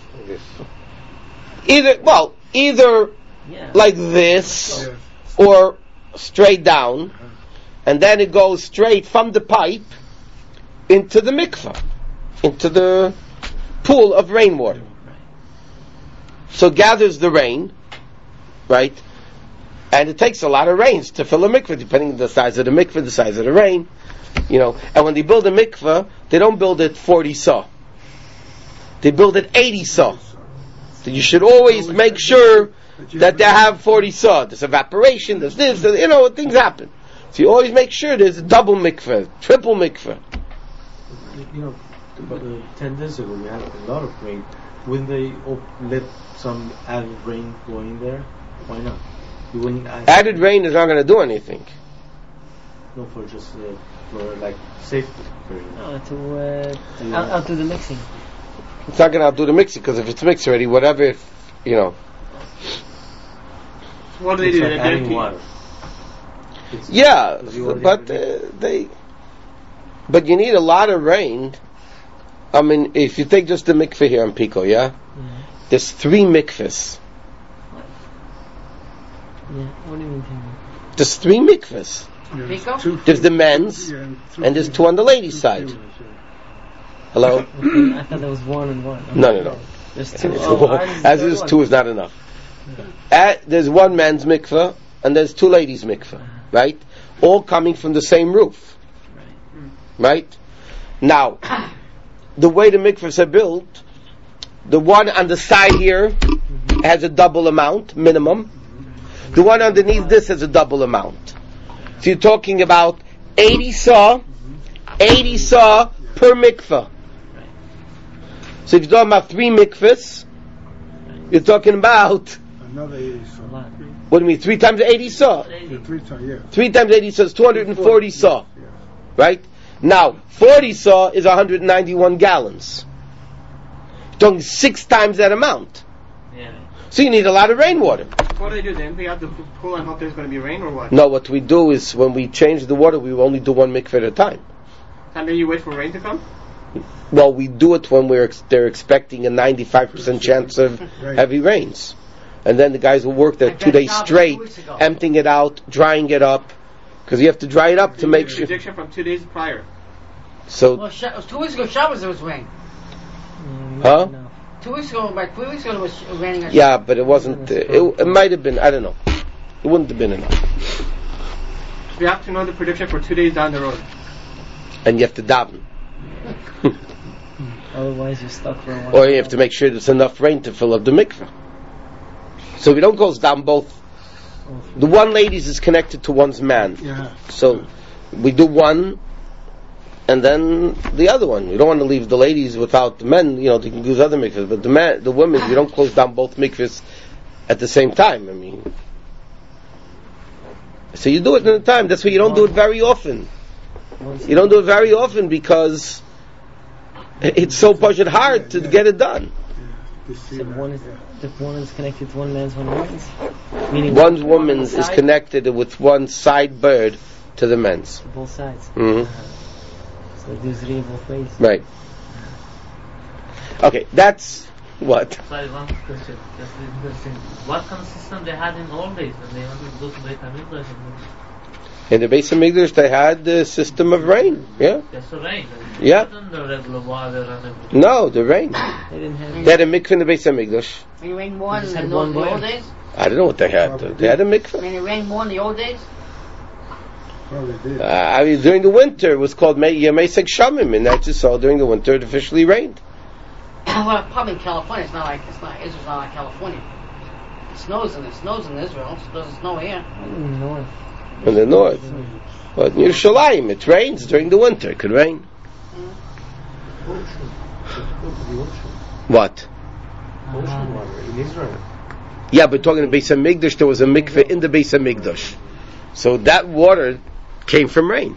Speaker 1: Either, well, either
Speaker 6: Yeah.
Speaker 1: like this, or straight down, and then it goes straight from the pipe into the mikveh, into the pool of rainwater. So it gathers the rain, right? And it takes a lot of rains to fill a mikveh, depending on the size of the mikveh, the size of the rain, you know. And when they build a mikveh, they don't build it forty saw. They build it eighty saw. So you should always make sure that they have forty saw. There's evaporation, there's this, there's, you know, things happen. So you always make sure there's a double mikveh, triple mikveh.
Speaker 4: You know, about uh, ten days ago we had a lot of rain. Wouldn't they op- let some added rain go in there? Why not? You wouldn't add
Speaker 1: Added rain is not going to do anything.
Speaker 4: No, for just uh, for like safety. For,
Speaker 6: Oh, to uh,
Speaker 4: Yeah.
Speaker 6: out, outdo the mixing.
Speaker 1: It's not going to outdo the mixing, because if it's mixed already, whatever, if, you know.
Speaker 7: What do they
Speaker 4: it's
Speaker 7: do?
Speaker 4: like
Speaker 7: They
Speaker 4: adding
Speaker 7: dirty.
Speaker 4: water. It's-
Speaker 1: Yeah,
Speaker 4: Because you already
Speaker 1: but
Speaker 4: have the
Speaker 1: uh, they. But you need a lot of rain. I mean, if you take just the mikveh here in Pico, yeah,
Speaker 6: Yeah.
Speaker 1: there's three mikvehs.
Speaker 6: Yeah. What do you mean? Tell me?
Speaker 1: There's three mikvehs.
Speaker 8: Yeah,
Speaker 2: Pico?
Speaker 8: two-
Speaker 1: There's the men's,
Speaker 8: yeah, two-
Speaker 1: and there's two on the ladies' side. Hello?
Speaker 6: Okay, I thought there was one and one.
Speaker 1: No, no, no.
Speaker 6: There's two. Oh, ours is
Speaker 1: As
Speaker 6: the
Speaker 1: is
Speaker 6: one.
Speaker 1: two is not enough. Uh, there's one men's mikveh, and there's two ladies' mikveh, right? All coming from the same roof, right? Now, the way the mikvehs are built, the one on the side here has a double amount, minimum. The one underneath this has a double amount. So you're talking about eighty saw, eighty saw per mikveh. So if you're talking about three mikvehs, you're talking about,
Speaker 8: Another eighty saw.
Speaker 6: A lot.
Speaker 1: what do you mean, three times eighty saw?
Speaker 8: Yeah, three times, yeah.
Speaker 1: Three times eighty saw is two hundred forty saw,
Speaker 8: Yeah.
Speaker 1: right? Now, forty saw is one hundred ninety-one gallons. You're talking six times that amount.
Speaker 3: Yeah.
Speaker 1: So you need a lot of rainwater.
Speaker 7: What do they do? They empty out the pool and hope there's going to be rain or what?
Speaker 1: No, what we do is when we change the water, we only do one mikveh at a time.
Speaker 7: And then you wait for rain to come?
Speaker 1: Well, we do it when we're ex- they're expecting a ninety-five percent chance of heavy rains. And then the guys will work there
Speaker 2: Like
Speaker 1: two
Speaker 2: that
Speaker 1: days
Speaker 2: job
Speaker 1: straight,
Speaker 2: two weeks ago.
Speaker 1: emptying it out, drying it up, because you have to dry it up to make sure.
Speaker 7: Prediction from two days prior.
Speaker 1: So,
Speaker 2: Well, sh- two weeks ago, Shabbos there was rain.
Speaker 6: Mm,
Speaker 1: Huh?
Speaker 6: No.
Speaker 2: Two weeks ago, like three weeks ago, it was raining. on
Speaker 1: yeah, but it wasn't, uh, it, it might have been, I don't know. It wouldn't have been enough.
Speaker 7: We have to know the prediction for two days down the road.
Speaker 1: And you have to daven.
Speaker 6: Otherwise, you're stuck for a while.
Speaker 1: Or you have to make sure there's enough rain to fill up the mikveh. So we don't go down both. The one ladies is connected to one's man.
Speaker 8: Yeah.
Speaker 1: So we do one, and then the other one. We don't want to leave the ladies without the men. You know, they can use other mikvahs, but the man, the women, we don't close down both mikvahs at the same time. I mean, so you do it in a time. That's why you don't do it very often. You don't do it very often because it's so push it hard to get it done.
Speaker 8: You see
Speaker 6: So
Speaker 8: that,
Speaker 6: one is,
Speaker 8: yeah.
Speaker 6: the one is connected to one man's, one woman's. Meaning
Speaker 1: One
Speaker 6: on
Speaker 1: woman's
Speaker 6: the
Speaker 1: is
Speaker 6: side,
Speaker 1: connected with one side bird to the men's.
Speaker 6: to both sides.
Speaker 1: hmm
Speaker 6: So there's really both ways.
Speaker 1: Right. Okay, that's what.
Speaker 3: Sorry, one question. Just interesting. What kind of system they had in old days when they wanted to go to Beit HaMikdash?
Speaker 1: In the Beis HaMikdash, they had the system of rain. Yeah.
Speaker 3: Just the rain.
Speaker 1: Yeah.
Speaker 3: It wasn't the regular water and everything.
Speaker 1: No, the rain.
Speaker 6: They didn't have.
Speaker 1: They had a mikveh in the Beis HaMikdash.
Speaker 2: When it rained more
Speaker 6: Just
Speaker 2: in
Speaker 6: had
Speaker 2: the,
Speaker 6: one
Speaker 2: old, the old
Speaker 6: boil.
Speaker 2: days?
Speaker 1: I don't know what they had. They had a mikveh.
Speaker 2: When it rained more in the old days?
Speaker 8: Oh, they did.
Speaker 1: Uh, I mean, during the winter, it was called Yemei Shamim, and that's just all during the winter it officially rained.
Speaker 2: Well, probably in California. It's not like it's not Israel's not like California. It snows in it snows in Israel. So it doesn't snow here.
Speaker 6: Mm, north.
Speaker 1: In the north. But in Yerushalayim, it rains during the winter. It could rain.
Speaker 4: Ocean. Go to the ocean.
Speaker 1: What?
Speaker 4: Ocean water in Israel.
Speaker 1: Yeah, but talking about Beis HaMikdash, there was a mikveh in the Beis HaMikdash. So that water came from rain.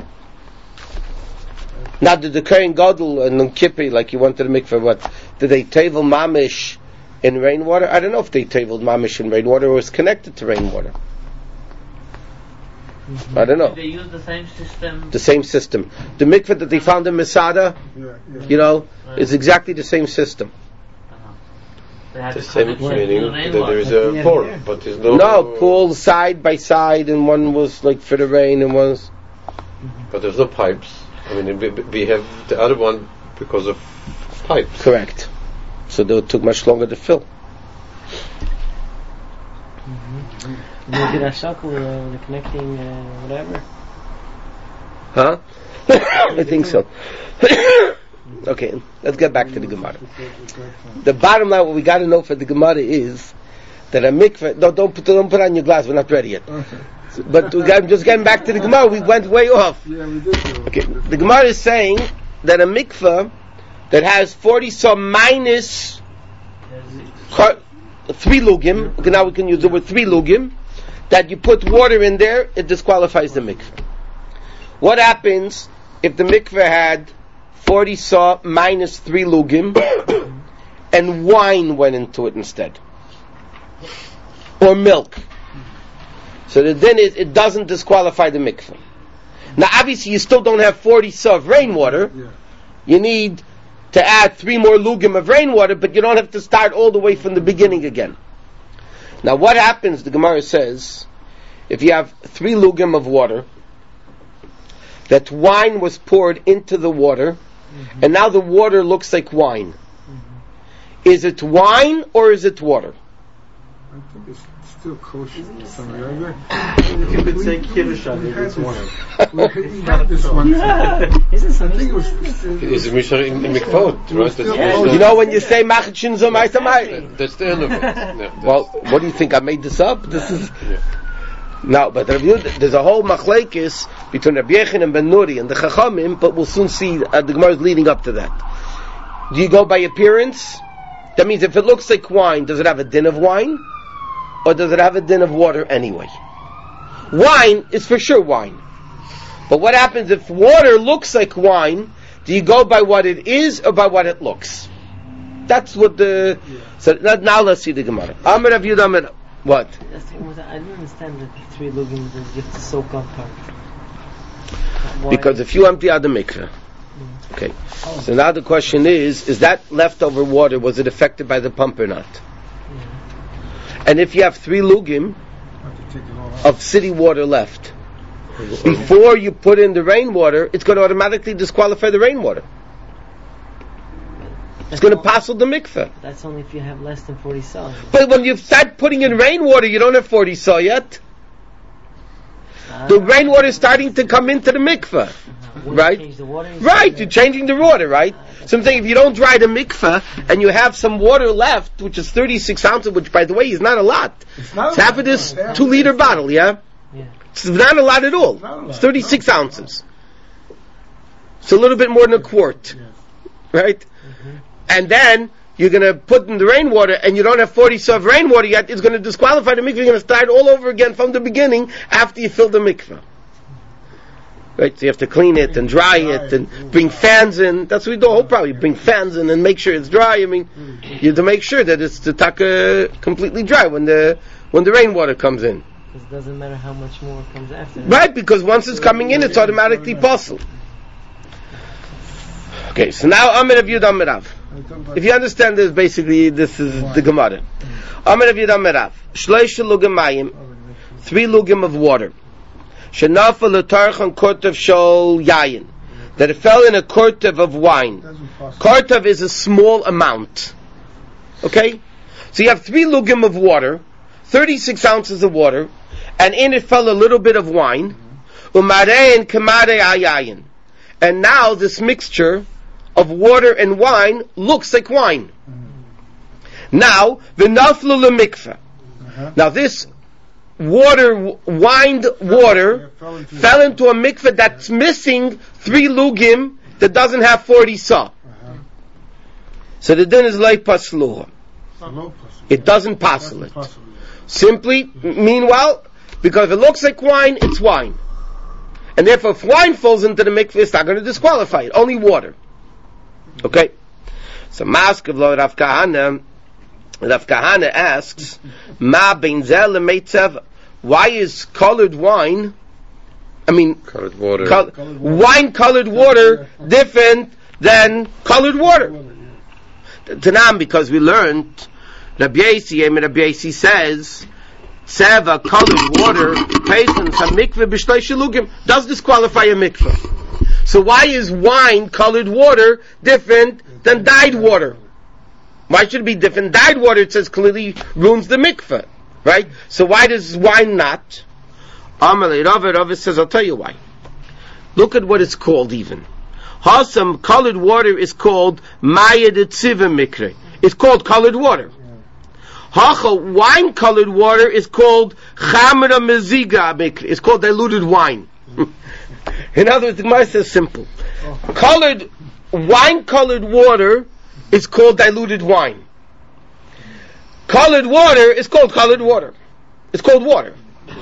Speaker 1: Now, did the Kohen Gadol and Yom Kippur, like you went to the mikveh, what? Did they tavel mamish in rainwater? I don't know if they tabled mamish in rainwater or was connected to rainwater. I don't know.
Speaker 3: Did they use the same system?
Speaker 1: The same system. The mikveh that they found in Masada,
Speaker 8: Yeah, yeah.
Speaker 1: you know, is exactly the same system.
Speaker 3: Uh-huh. They had
Speaker 5: The
Speaker 3: to
Speaker 5: same
Speaker 3: connect it to
Speaker 5: meaning
Speaker 3: the
Speaker 5: that
Speaker 3: rainwater.
Speaker 5: there is a
Speaker 6: Yeah.
Speaker 5: port, but there's no.
Speaker 1: No, pool side by side, and one was like for the rain, and one was.
Speaker 5: but there's no pipes. I mean, we, we have the other one because of pipes.
Speaker 1: Correct. So it took much longer to fill.
Speaker 6: Mm-hmm. Maybe that shackle, uh, the connecting, uh, whatever.
Speaker 1: Huh? I think so. Okay, let's get back to the Gemara. The bottom line, what we got to know for the Gemara is that a mikveh. Don't don't put, don't put on your glass. We're not ready yet.
Speaker 8: Okay.
Speaker 1: So, but we got, just getting back to the Gemara, we went way off.
Speaker 8: Yeah, we did. Though.
Speaker 1: Okay, the Gemara is saying that a mikveh that has forty saw minus car, three lugim. Okay, now we can use the word three lugim. That you put water in there, it disqualifies the mikveh. What happens if the mikveh had forty saw minus three lugim and wine went into it instead? Or milk. So the din is, it doesn't disqualify the mikveh. Now obviously you still don't have forty saw of rainwater.
Speaker 8: Yeah.
Speaker 1: You need to add three more lugim of rainwater, but you don't have to start all the way from the beginning again. Now what happens, the Gemara says, if you have three lugim of water, that wine was poured into the water, mm-hmm. and now the water looks like wine. Mm-hmm. Is it wine or is it water?
Speaker 8: I think it's still kosher.
Speaker 4: You could say kiddush on it. It's wine.
Speaker 8: We had this one.
Speaker 6: Isn't
Speaker 8: I think it was.
Speaker 5: It's a Mishnah in mikvot, right? That's,
Speaker 6: Yeah.
Speaker 5: the-
Speaker 1: You know when you say machin zum aitamai?
Speaker 5: that's the end of it. Yeah, that's-
Speaker 1: Well, what do you think? I made this up? This is
Speaker 5: yeah.
Speaker 1: no, but Rav Yehuda, there's a whole machlekes between Rabbi Yechon and Ben Nuri and the Chachamim, but we'll soon see uh, the Gemara is leading up to that. Do you go by appearance? That means if it looks like wine, does it have a din of wine? Or does it have a din of water anyway? Wine is for sure wine. But what happens if water looks like wine? Do you go by what it is or by what it looks? That's what the... Yeah. So now, now let's see the Gemara. Amar Rav Yehuda Amar... What?
Speaker 6: That's the thing was, I don't understand that the three lugim that you have to soak up part. Why?
Speaker 1: Because if you empty out the mikveh...
Speaker 6: Mm.
Speaker 1: Okay. So now the question is, is that leftover water, was it affected by the pump or not?
Speaker 6: Yeah.
Speaker 1: And if you have three lugim of city water left, before you put in the rainwater, it's going to automatically disqualify the rainwater. It's going to passel the mikveh.
Speaker 6: That's only if you have less than forty saw.
Speaker 1: But when you start putting in rainwater, you don't have forty saw yet.
Speaker 6: Ah.
Speaker 1: The rainwater is starting to come into the mikveh.
Speaker 6: Uh-huh.
Speaker 1: Right?
Speaker 6: Change the water,
Speaker 1: Right, you're changing the water, right? So I'm saying if you don't dry the mikveh and you have some water left, which is thirty-six ounces, which by the way is not a lot.
Speaker 8: It's, not
Speaker 1: It's half of this two liter bottle, yeah?
Speaker 6: Yeah.
Speaker 1: It's not a lot at all. It's thirty-six ounces. It's a little bit more than a quart. Right?
Speaker 6: Mm-hmm.
Speaker 1: And then you're going to put in the rainwater and you don't have forty saw of rainwater yet, it's going to disqualify the mikveh. You're going to start all over again from the beginning after you fill the mikveh. Right? So you have to clean it and dry it and bring fans in. That's what we do. Whole probably bring fans in and make sure it's dry. I mean, you have to make sure that it's the taka completely dry when the when the rainwater comes in.
Speaker 6: Because it doesn't matter how much more comes after.
Speaker 1: Right? Because once it's coming in, it's automatically possible. Okay, so now Amar Rav Yehuda Amar Rav. If you understand this, basically this is the Gemara. Amar Rav Yehuda Amar Rav. Shloisha lugim mayim, three lugim of water. Shenafa letarchan kortav shol yayin, that it fell in a kortav of wine. Kortav is a small amount. Okay, so you have three lugim of water, thirty-six ounces of water, and in it fell a little bit of wine. Umarein kamare ayayin, and now this mixture of water and wine looks like wine. Mm-hmm. Now, v'naflu lemikveh. Uh-huh. Now this water, wined water, yeah, fell, into, fell into a mikveh that's missing three lugim that doesn't have forty saw. Uh-huh. So the din is like pasluha. It doesn't passel it. Simply, mm-hmm. meanwhile, because if it looks like wine, it's wine. And therefore, if wine falls into the mikveh, it's not going to disqualify it. Only water. Okay, so Mask of Lord Rav Kahana, Rav Kahana asks, Ma beinzel lemeitzev, why is colored wine, I mean,
Speaker 5: colored water,
Speaker 1: col- wine colored water different than colored water? Tanam, because we learned, Rabbi Yasi, Rabbi Yasi says, Seva, colored water, patience, a mikveh b'shlei shilugim, does disqualify a mikveh. So why is wine, colored water, different than dyed water? Why should it be different? Dyed water, it says, clearly ruins the mikveh, right? So why does wine not? Amalei Rava, Rava says, I'll tell you why. Look at what it's called even. Hasam, colored water is called Maya de Tziva Mikre. It's called colored water. Hacha, wine colored water is called Chamra Meziga Mikre. It's called diluted wine. In other words, the Gemara says simple. Colored, wine colored water is called diluted wine. Colored water is called colored water. It's called water.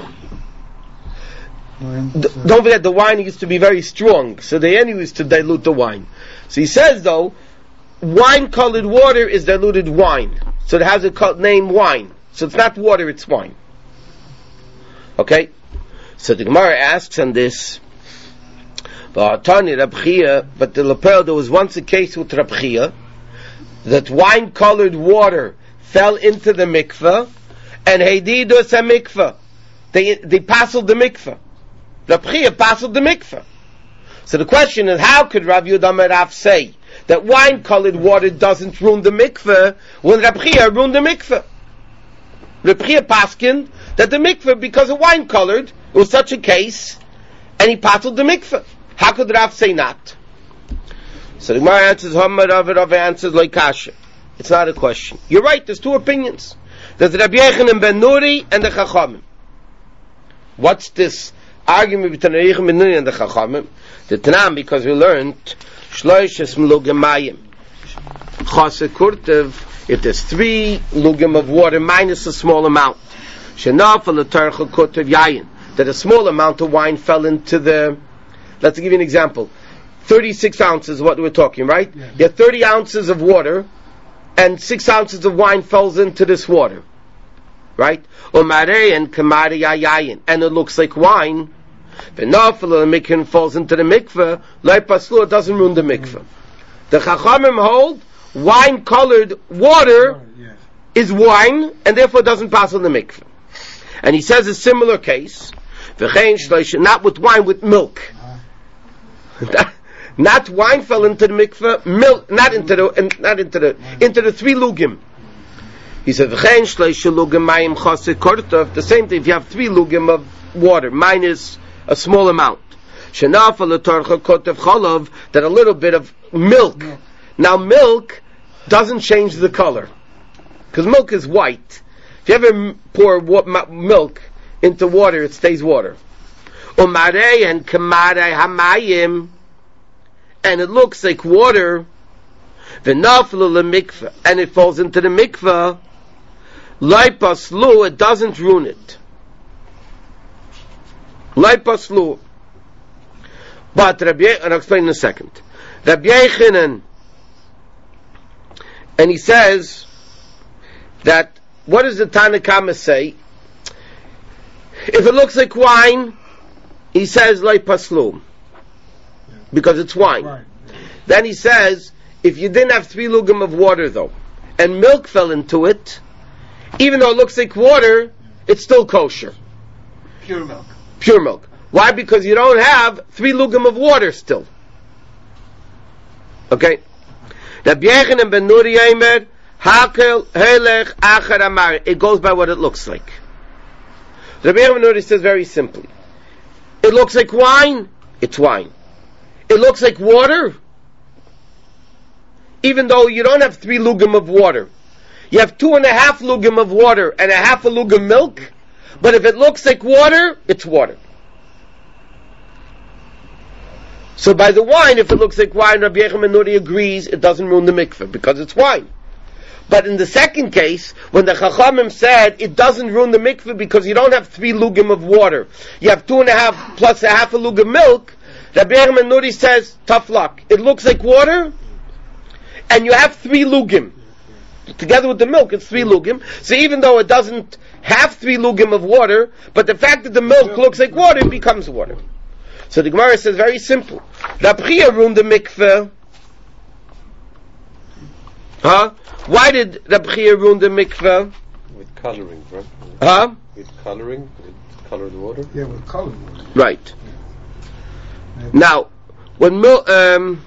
Speaker 1: D- don't forget, the wine used to be very strong, so they only used to dilute the wine. So he says, though, wine-colored water is diluted wine. So it has a co- name wine. So it's not water, it's wine. Okay? So the Gemara asks on this, but the lapel, there was once a case with Rab Chia, that wine-colored water fell into the mikveh, and heididos a mikveh. They, they passed the mikveh. Rab Chia passed the mikveh. So the question is, how could Rav Yehuda Rav say that wine-colored water doesn't ruin the mikveh when Rab Chia ruined the mikveh? Rab Chia paskined that the mikveh, because of wine-colored, it was such a case, and he passed the mikveh. How could Rav say not? So the Gemara answers, Hamar Rav, Rav answers like kasha. It's not a question. You're right, there's two opinions. There's Rabbi Yechanan ben Nuri and the Chachamim. What's this argument between Rabbi Yechanan ben Nuri and the Chachamim? The Tanam, because we learned Shloishes Lugim Mayim. Chase Kurtev, if there's three lugim of water minus a small amount. Shenafal L'Tarcha Kurtev Yayin. That a small amount of wine fell into the, let's give you an example. thirty-six ounces is what we're talking, right? Yeah. You have thirty ounces of water, and six ounces of wine falls into this water. Right? Umarei and kamari yayin. And it looks like wine. The nafal and mikveh falls into the mikveh. Like paslu, it doesn't ruin the mikveh. The chachamim hold wine-colored water oh, yes. is wine, and therefore doesn't pass on the mikveh. And he says a similar case. Not with wine, with milk. Uh-huh. Not wine fell into the mikveh, milk, not into the, not into the, into the three lugim. He said, the same thing, if you have three lugim of water, minus a small amount. That a little bit of milk. Now milk doesn't change the color. Because milk is white. If you ever pour wa- milk into water, it stays water. And and it looks like water, and it falls into the mikveh, it doesn't ruin it. But Rabbi, and I'll explain in a second. Rabbi Yechanan, and he says that, what does the Tanna Kama say? If it looks like wine, he says like paslu, because it's wine. Right. Then he says, if you didn't have three lugim of water though, and milk fell into it, even though it looks like water, it's still kosher.
Speaker 7: Pure milk.
Speaker 1: Pure milk. Why? Because you don't have three lugim of water still. Okay? Rabbi Yechanan ben Nuri Eimer, Hakel Helech Achar Amar. It goes by what it looks like. Rabbi Yechanan ben Nuri says very simply, it looks like wine, it's wine. It looks like water, even though you don't have three lugim of water. You have two and a half lugim of water and a half a lugim milk, but if it looks like water, it's water. So by the wine, if it looks like wine, Rabbi Yechanan ben Nuri agrees it doesn't ruin the mikveh, because it's wine. But in the second case, when the Chachamim said it doesn't ruin the mikveh because you don't have three lugim of water, you have two and a half plus a half a lugim milk, Rabbi Yechanan ben Nuri says, tough luck. It looks like water, and you have three lugim. Together with the milk, it's three lugim. So even though it doesn't have three lugim of water, but the fact that the milk looks like water, it becomes water. So the Gemara says very simple. Rab Chia ruined the mikveh. Huh? Why did Rab Chia ruin the mikveh?
Speaker 5: With coloring, right?
Speaker 1: Huh?
Speaker 5: With coloring, with colored water.
Speaker 8: Yeah, with colored water.
Speaker 1: Right.
Speaker 8: Yeah.
Speaker 1: Now, when milk, um,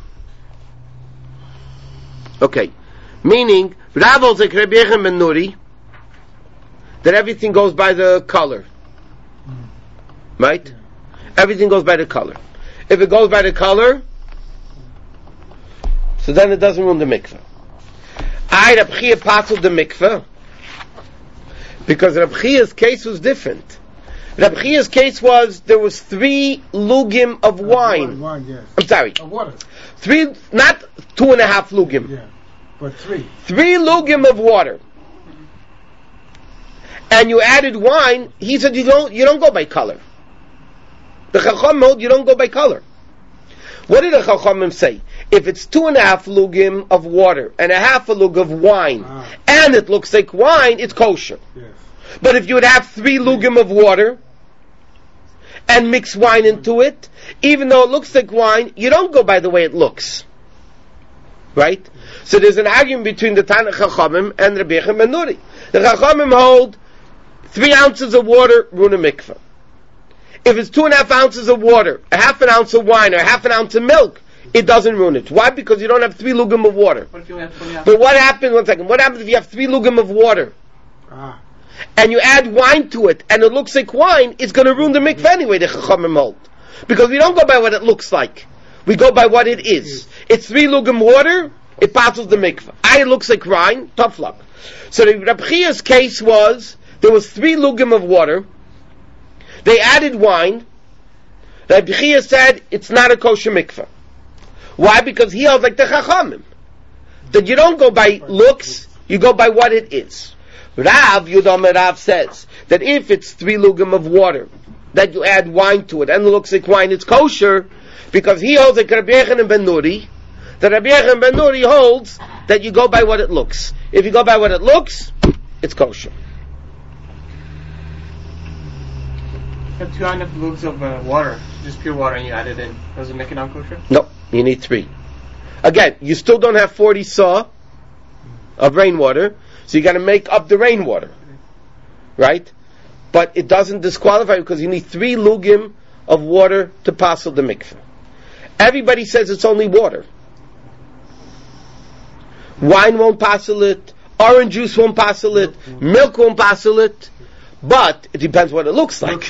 Speaker 1: okay, meaning Rabbi Zik Rabbi Yechon ben Nuri, that everything goes by the color, right?
Speaker 8: Yeah.
Speaker 1: Everything goes by the color. If it goes by the color, so then it doesn't ruin the mikveh. I Reb Chia pasul the mikveh because Reb Chia's case was different. Reb Chia's case was there was three lugim of wine.
Speaker 8: Wine, yes.
Speaker 1: I'm sorry,
Speaker 8: Of water.
Speaker 1: three, not two and a half lugim.
Speaker 8: Yeah. But three.
Speaker 1: Three lugim of water. And you added wine. He said you don't you don't go by color. The Chacham hold you don't go by color. What did the Chachamim say? If it's two and a half lugim of water and a half a lug of wine,
Speaker 8: Ah.
Speaker 1: and it looks like wine, it's kosher.
Speaker 8: Yes.
Speaker 1: But if you would have three lugim of water and mix wine into it, even though it looks like wine, you don't go by the way it looks. Right? So there's an argument between the Tanakh Chachamim and Rabbi Yechon ben Nuri. The Chachamim hold three ounces of water, ruin a mikveh. If it's two and a half ounces of water, a half an ounce of wine, or a half an ounce of milk, it doesn't ruin it. Why? Because you don't have three lugim of water.
Speaker 7: What if you have twenty
Speaker 1: But what happens, one second, what happens if you have three lugim of water,
Speaker 8: Ah.
Speaker 1: and you add wine to it, and it looks like wine, it's going to ruin the mikveh anyway, the Chachamim hold. Because we don't go by what it looks like. We go by what it is. It's three lugim water, it passes the mikveh. I, it looks like wine, tough luck. So the Reb Chia's case was, there was three lugim of water, they added wine, Reb Chia said, it's not a kosher mikveh. Why? Because he held like the Chachamim. That you don't go by looks, you go by what it is. Rav, Yudam Rav says, that if it's three lugim of water, that you add wine to it, and it looks like wine, it's kosher, because he holds like Rabbi Yechon ben Nuri, that Rabbi Yechon ben Nuri holds that you go by what it looks. If you go by what it looks, it's kosher.
Speaker 7: have two and a half lugs of uh, water, just pure water, and you add it in. Does it make it non-kosher?
Speaker 1: No, you need three. Again, you still don't have forty saw of rainwater, so you got to make up the rainwater, right? But it doesn't disqualify because you need three lugim of water to passel the mikveh. Everybody says it's only water. Wine won't passel it. Orange juice won't passel it. Milk won't passel it. But it depends what it looks like.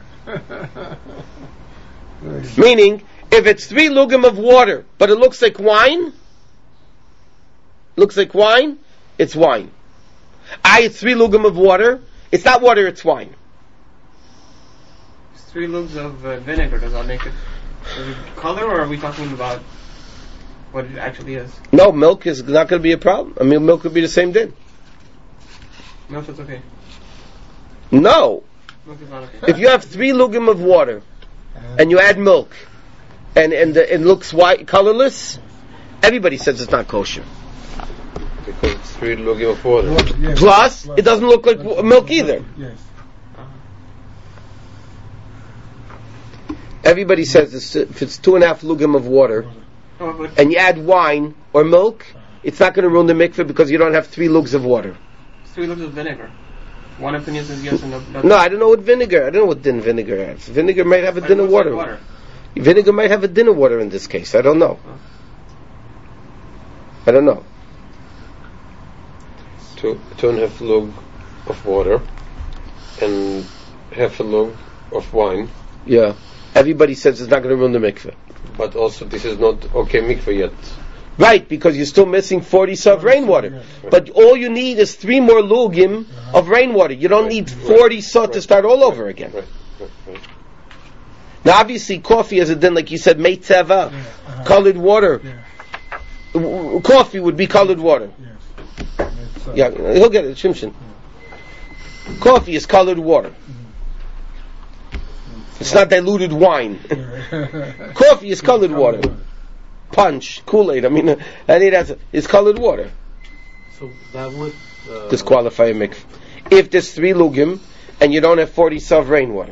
Speaker 1: Meaning, if it's three lugim of water, but it looks like wine, looks like wine, it's wine. I, it's three lugim of water, it's not water, it's wine.
Speaker 7: It's three lugs of uh, vinegar. Does that make it, is it color, or are we talking about what it actually is?
Speaker 1: No, milk is not going to be a problem. I mean, milk could be the same din.
Speaker 7: Milk is okay.
Speaker 1: No.
Speaker 7: Milk is not okay.
Speaker 1: If you have three lugim of water, and you add milk, and, and the, it looks white, colorless, everybody says it's not kosher.
Speaker 5: Because it's three lugim of water.
Speaker 8: Yes.
Speaker 1: Plus, it doesn't look like w- milk either.
Speaker 8: Yes.
Speaker 1: Everybody says it's, if it's two and a half lugim of water,
Speaker 7: Oh, but
Speaker 1: and you add wine or milk, it's not going to ruin the mikveh because you don't have three lugs of water.
Speaker 7: it's three lugs of vinegar. One opinion says yes and no.
Speaker 1: No, I don't know what vinegar. I don't know what din vinegar has. Vinegar might have a din of water.
Speaker 7: water.
Speaker 1: Vinegar might have a din of water in this case. I don't know. I don't know.
Speaker 5: Two, two and a half lug of water and half a lug of wine.
Speaker 1: Yeah. Everybody says it's not going to ruin the mikveh.
Speaker 5: But also this is not okay mikveh yet.
Speaker 1: Right, because you're still missing forty saw of rainwater. But all you need is three more lugim of rainwater. You don't need forty saw to start all over again.
Speaker 5: Right, right, right.
Speaker 1: Now obviously coffee has a din, like you said, meitzeva,
Speaker 8: Uh-huh.
Speaker 1: colored water.
Speaker 8: Yeah.
Speaker 1: W- w- Coffee would be colored water.
Speaker 8: Yes. It's, uh,
Speaker 1: Yeah, he'll get it, Shimshin. Coffee is colored water. It's not diluted wine.
Speaker 8: yeah.
Speaker 1: Coffee is colored water. Punch, Kool-Aid, I mean, uh, any of that is colored water.
Speaker 4: So that would uh,
Speaker 1: Disqualify a mikveh. If there's three lugim, and you don't have forty saw of rainwater.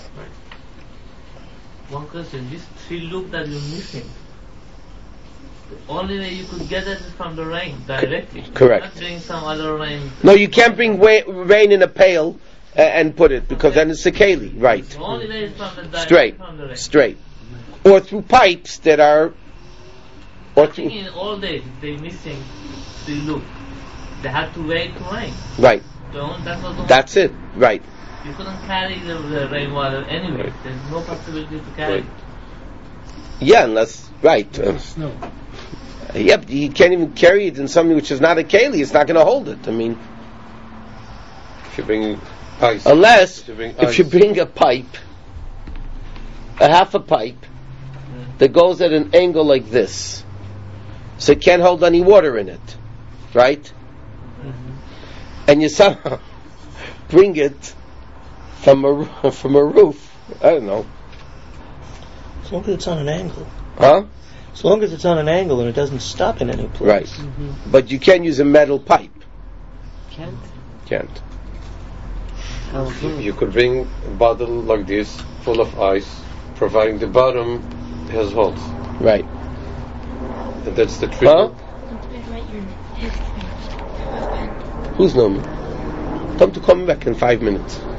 Speaker 3: One question, this three loop that you're missing, The only way you could get it is from the rain directly.
Speaker 1: Correct.
Speaker 3: Not doing some other rain.
Speaker 1: No, you can't bring wa- rain in a pail uh, and put it, because then it's a keli, right?
Speaker 3: The only way is from the direct
Speaker 1: Straight,
Speaker 3: from the rain.
Speaker 1: straight. Or through pipes that are, or
Speaker 3: I think
Speaker 1: through,
Speaker 3: in all days they missing the loop. They had to wait to rain.
Speaker 1: right,
Speaker 3: Don't, that was the
Speaker 1: that's it, right.
Speaker 3: You couldn't carry the, the rainwater anyway.
Speaker 5: Right.
Speaker 3: There's no possibility to carry
Speaker 5: Right.
Speaker 3: it.
Speaker 1: Yeah, unless, right. Uh,
Speaker 8: Snow.
Speaker 1: yep, you can't even carry it in something which is not a keli, it's not going to hold it. I mean,
Speaker 5: If you bring ice.
Speaker 1: unless,
Speaker 5: If you bring
Speaker 1: if you
Speaker 5: ice.
Speaker 1: bring a pipe, a half a pipe, that goes at an angle like this, so it can't hold any water in it, right? And you somehow bring it from a from a roof. I don't know,
Speaker 9: As long as it's on an angle.
Speaker 1: huh?
Speaker 9: As long as it's on an angle and it doesn't stop in any place.
Speaker 1: Right. But you can use a metal pipe.
Speaker 6: Can't.
Speaker 1: Can't.
Speaker 6: Oh,
Speaker 5: You, you could bring a bottle like this, full of ice, providing the bottom has holes.
Speaker 1: Right.
Speaker 5: And that's the trick.
Speaker 1: Huh? Who's number? Come to come back in five minutes.
Speaker 6: So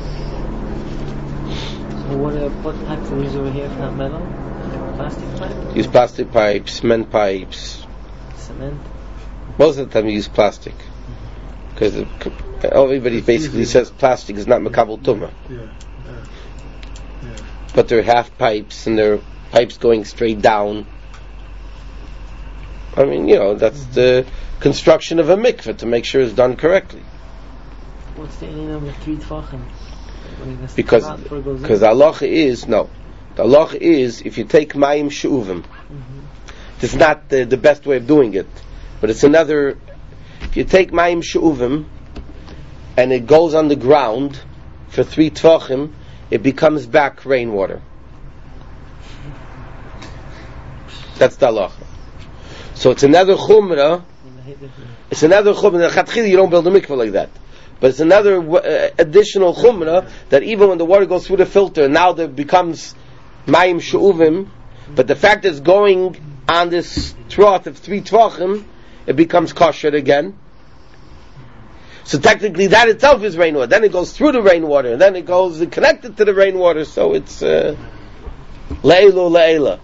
Speaker 6: what, uh, what pipe do we use over here if not metal? Plastic pipe?
Speaker 1: Use plastic pipes, cement pipes.
Speaker 6: Cement?
Speaker 1: Most of the time you use plastic. Because everybody basically says plastic is not makabel tumah.
Speaker 8: Yeah. Yeah.
Speaker 1: But they're half pipes and they're pipes going straight down. I mean, you know, that's the construction of a mikveh to make sure it's done correctly.
Speaker 6: What's the any number three tvachim?
Speaker 1: Because because the halacha is, no. The halacha is, if you take mayim she'uvim, it's not the, the best way of doing it, but it's another, if you take mayim she'uvim, and it goes on the ground for three tvachim, it becomes back rainwater. That's the halacha. So it's another chumrah, it's another chumrah, chatchili you don't build a mikveh like that. But it's another uh, additional chumrah that even when the water goes through the filter, now there becomes mayim she'uvim, but the fact that it's going on this trough of three tvachim, it becomes kosher again. So technically that itself is rainwater. Then it goes through the rainwater, and then it goes connected to the rainwater, so it's uh, le'elu le'ela.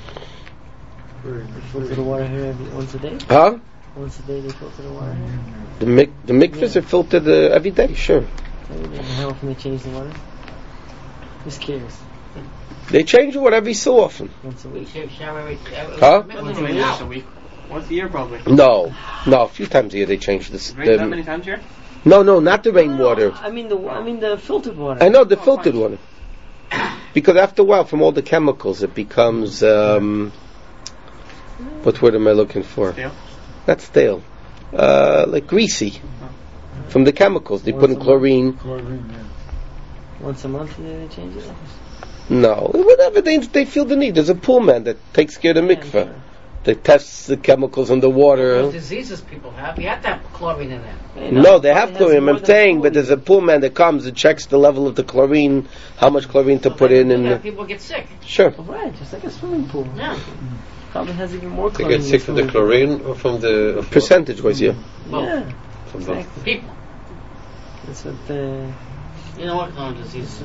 Speaker 6: Filter the water here every, once a day?
Speaker 1: Huh?
Speaker 6: Once a day they filter the water here?
Speaker 1: The mik- the mikvahs are filtered uh, every day, sure.
Speaker 6: And how often they change the water? Just curious.
Speaker 1: They change it every so often.
Speaker 6: Once a
Speaker 2: We
Speaker 6: week.
Speaker 2: should shower every, every
Speaker 1: Huh?
Speaker 2: Once
Speaker 7: Once
Speaker 2: a
Speaker 7: a
Speaker 2: week.
Speaker 7: week. Once a year, probably.
Speaker 1: No, no, a few times a year they change this.
Speaker 7: It rains that
Speaker 1: The,
Speaker 7: many times here?
Speaker 1: no, no, not the rainwater.
Speaker 6: I mean the I mean the filtered water.
Speaker 1: I know the filtered water. Because after a while, from all the chemicals, it becomes um, what word am I looking for?
Speaker 7: Stale?
Speaker 1: Not stale, uh, like greasy. From the chemicals, they put in chlorine.
Speaker 8: Chlorine, yeah.
Speaker 6: Once a month they change it?
Speaker 1: No, whatever they they feel the need. There's a pool man that takes care of the
Speaker 6: Yeah,
Speaker 1: mikveh.
Speaker 6: sure.
Speaker 1: That tests the chemicals in the
Speaker 2: Those
Speaker 1: water.
Speaker 2: diseases people have, you have to have chlorine in there.
Speaker 6: Hey,
Speaker 1: No, they have
Speaker 6: it has
Speaker 1: chlorine.
Speaker 6: more
Speaker 1: I'm
Speaker 6: than
Speaker 1: saying, but
Speaker 6: forty.
Speaker 1: there's a pool man that comes and checks the level of the chlorine, how much chlorine to
Speaker 2: So
Speaker 1: put
Speaker 2: they
Speaker 1: in,
Speaker 2: do that,
Speaker 1: and
Speaker 2: people get sick.
Speaker 1: sure.
Speaker 6: Oh, right, just like a swimming pool.
Speaker 2: Yeah.
Speaker 6: Probably has even more
Speaker 5: They
Speaker 6: chlorine.
Speaker 5: get sick from the
Speaker 6: than swimming
Speaker 5: chlorine or from the of
Speaker 1: Percentage wise, yeah.
Speaker 6: pool. Yeah,
Speaker 5: From both.
Speaker 6: exactly.
Speaker 2: People.
Speaker 6: That's what the...
Speaker 2: You know what kind of disease?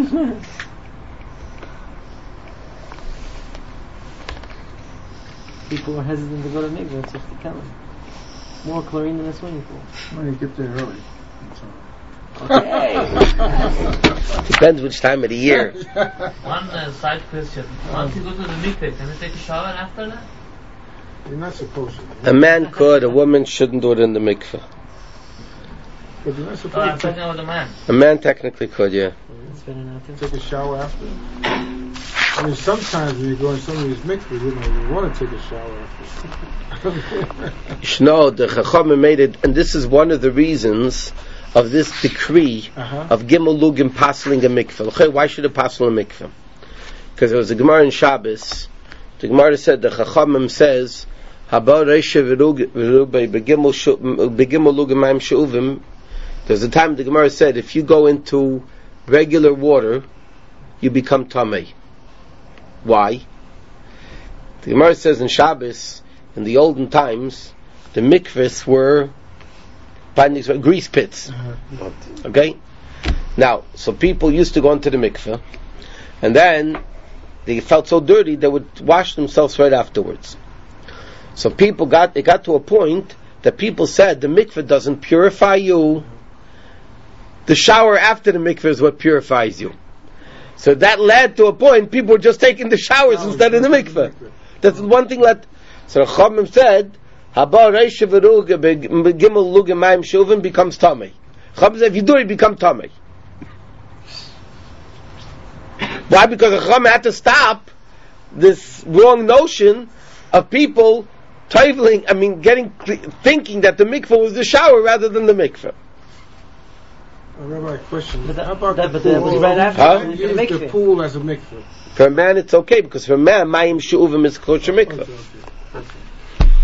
Speaker 6: People are hesitant to go to mikveh, it's just the more chlorine than a swimming pool.
Speaker 8: When you get there early. That's all.
Speaker 6: Okay.
Speaker 1: Depends which time of the year.
Speaker 3: One uh, side question. Once you go to the mikveh, can you take a shower after that?
Speaker 8: You're not supposed to.
Speaker 1: A man could, a woman shouldn't do it in the mikveh.
Speaker 8: But you're not
Speaker 3: Oh, I'm
Speaker 8: supposed
Speaker 3: talking
Speaker 8: to
Speaker 3: about the man.
Speaker 1: A man technically could, yeah.
Speaker 6: It's better not to.
Speaker 8: take a shower after. I mean, sometimes when you go in some of these mikvahs, you know, you want to take a shower after.
Speaker 1: You should know, the Chachamim made it, and this is one of the reasons of this decree
Speaker 8: Uh-huh.
Speaker 1: of Gimel Lugim passing a mikveh. Okay, why should it passel a mikveh? Because there was a Gemara in Shabbos. The Gemara said, the Chachamim says, Haba Reisha v'rubei begimel shu- begimel lugim ma'im she'uvim. There's a time the Gemara said, if you go into regular water, you become tamei. Why? The Gemara says in Shabbos, in the olden times, the mikvahs were findings were grease pits. Okay? Now, so people used to go into the mikveh, and then they felt so dirty they would wash themselves right afterwards. So people got, it got to a point that people said the mikveh doesn't purify you. The shower after the mikveh is what purifies you. So that led to a point people were just taking the showers no, instead of the mikveh. That's one thing that, so the Chachamim said, Haba reisha v'ruga begimel luga mayim shuvim becomes tamei. Chachamim said, if you do it, you become tamei. Why? Because the Chachamim had to stop this wrong notion of people traveling, I mean, getting, thinking that the mikveh was the shower rather than the mikveh.
Speaker 8: Uh, Rabbi, question.
Speaker 6: But that,
Speaker 8: How about
Speaker 6: that,
Speaker 8: the
Speaker 6: but
Speaker 8: pool?
Speaker 6: that was right after
Speaker 1: Huh?
Speaker 6: the
Speaker 8: Use
Speaker 6: mikveh.
Speaker 8: the pool as a mikveh.
Speaker 1: For a man, it's okay, because for a man, mayim shuvim is kosher mikveh.
Speaker 8: Okay, okay.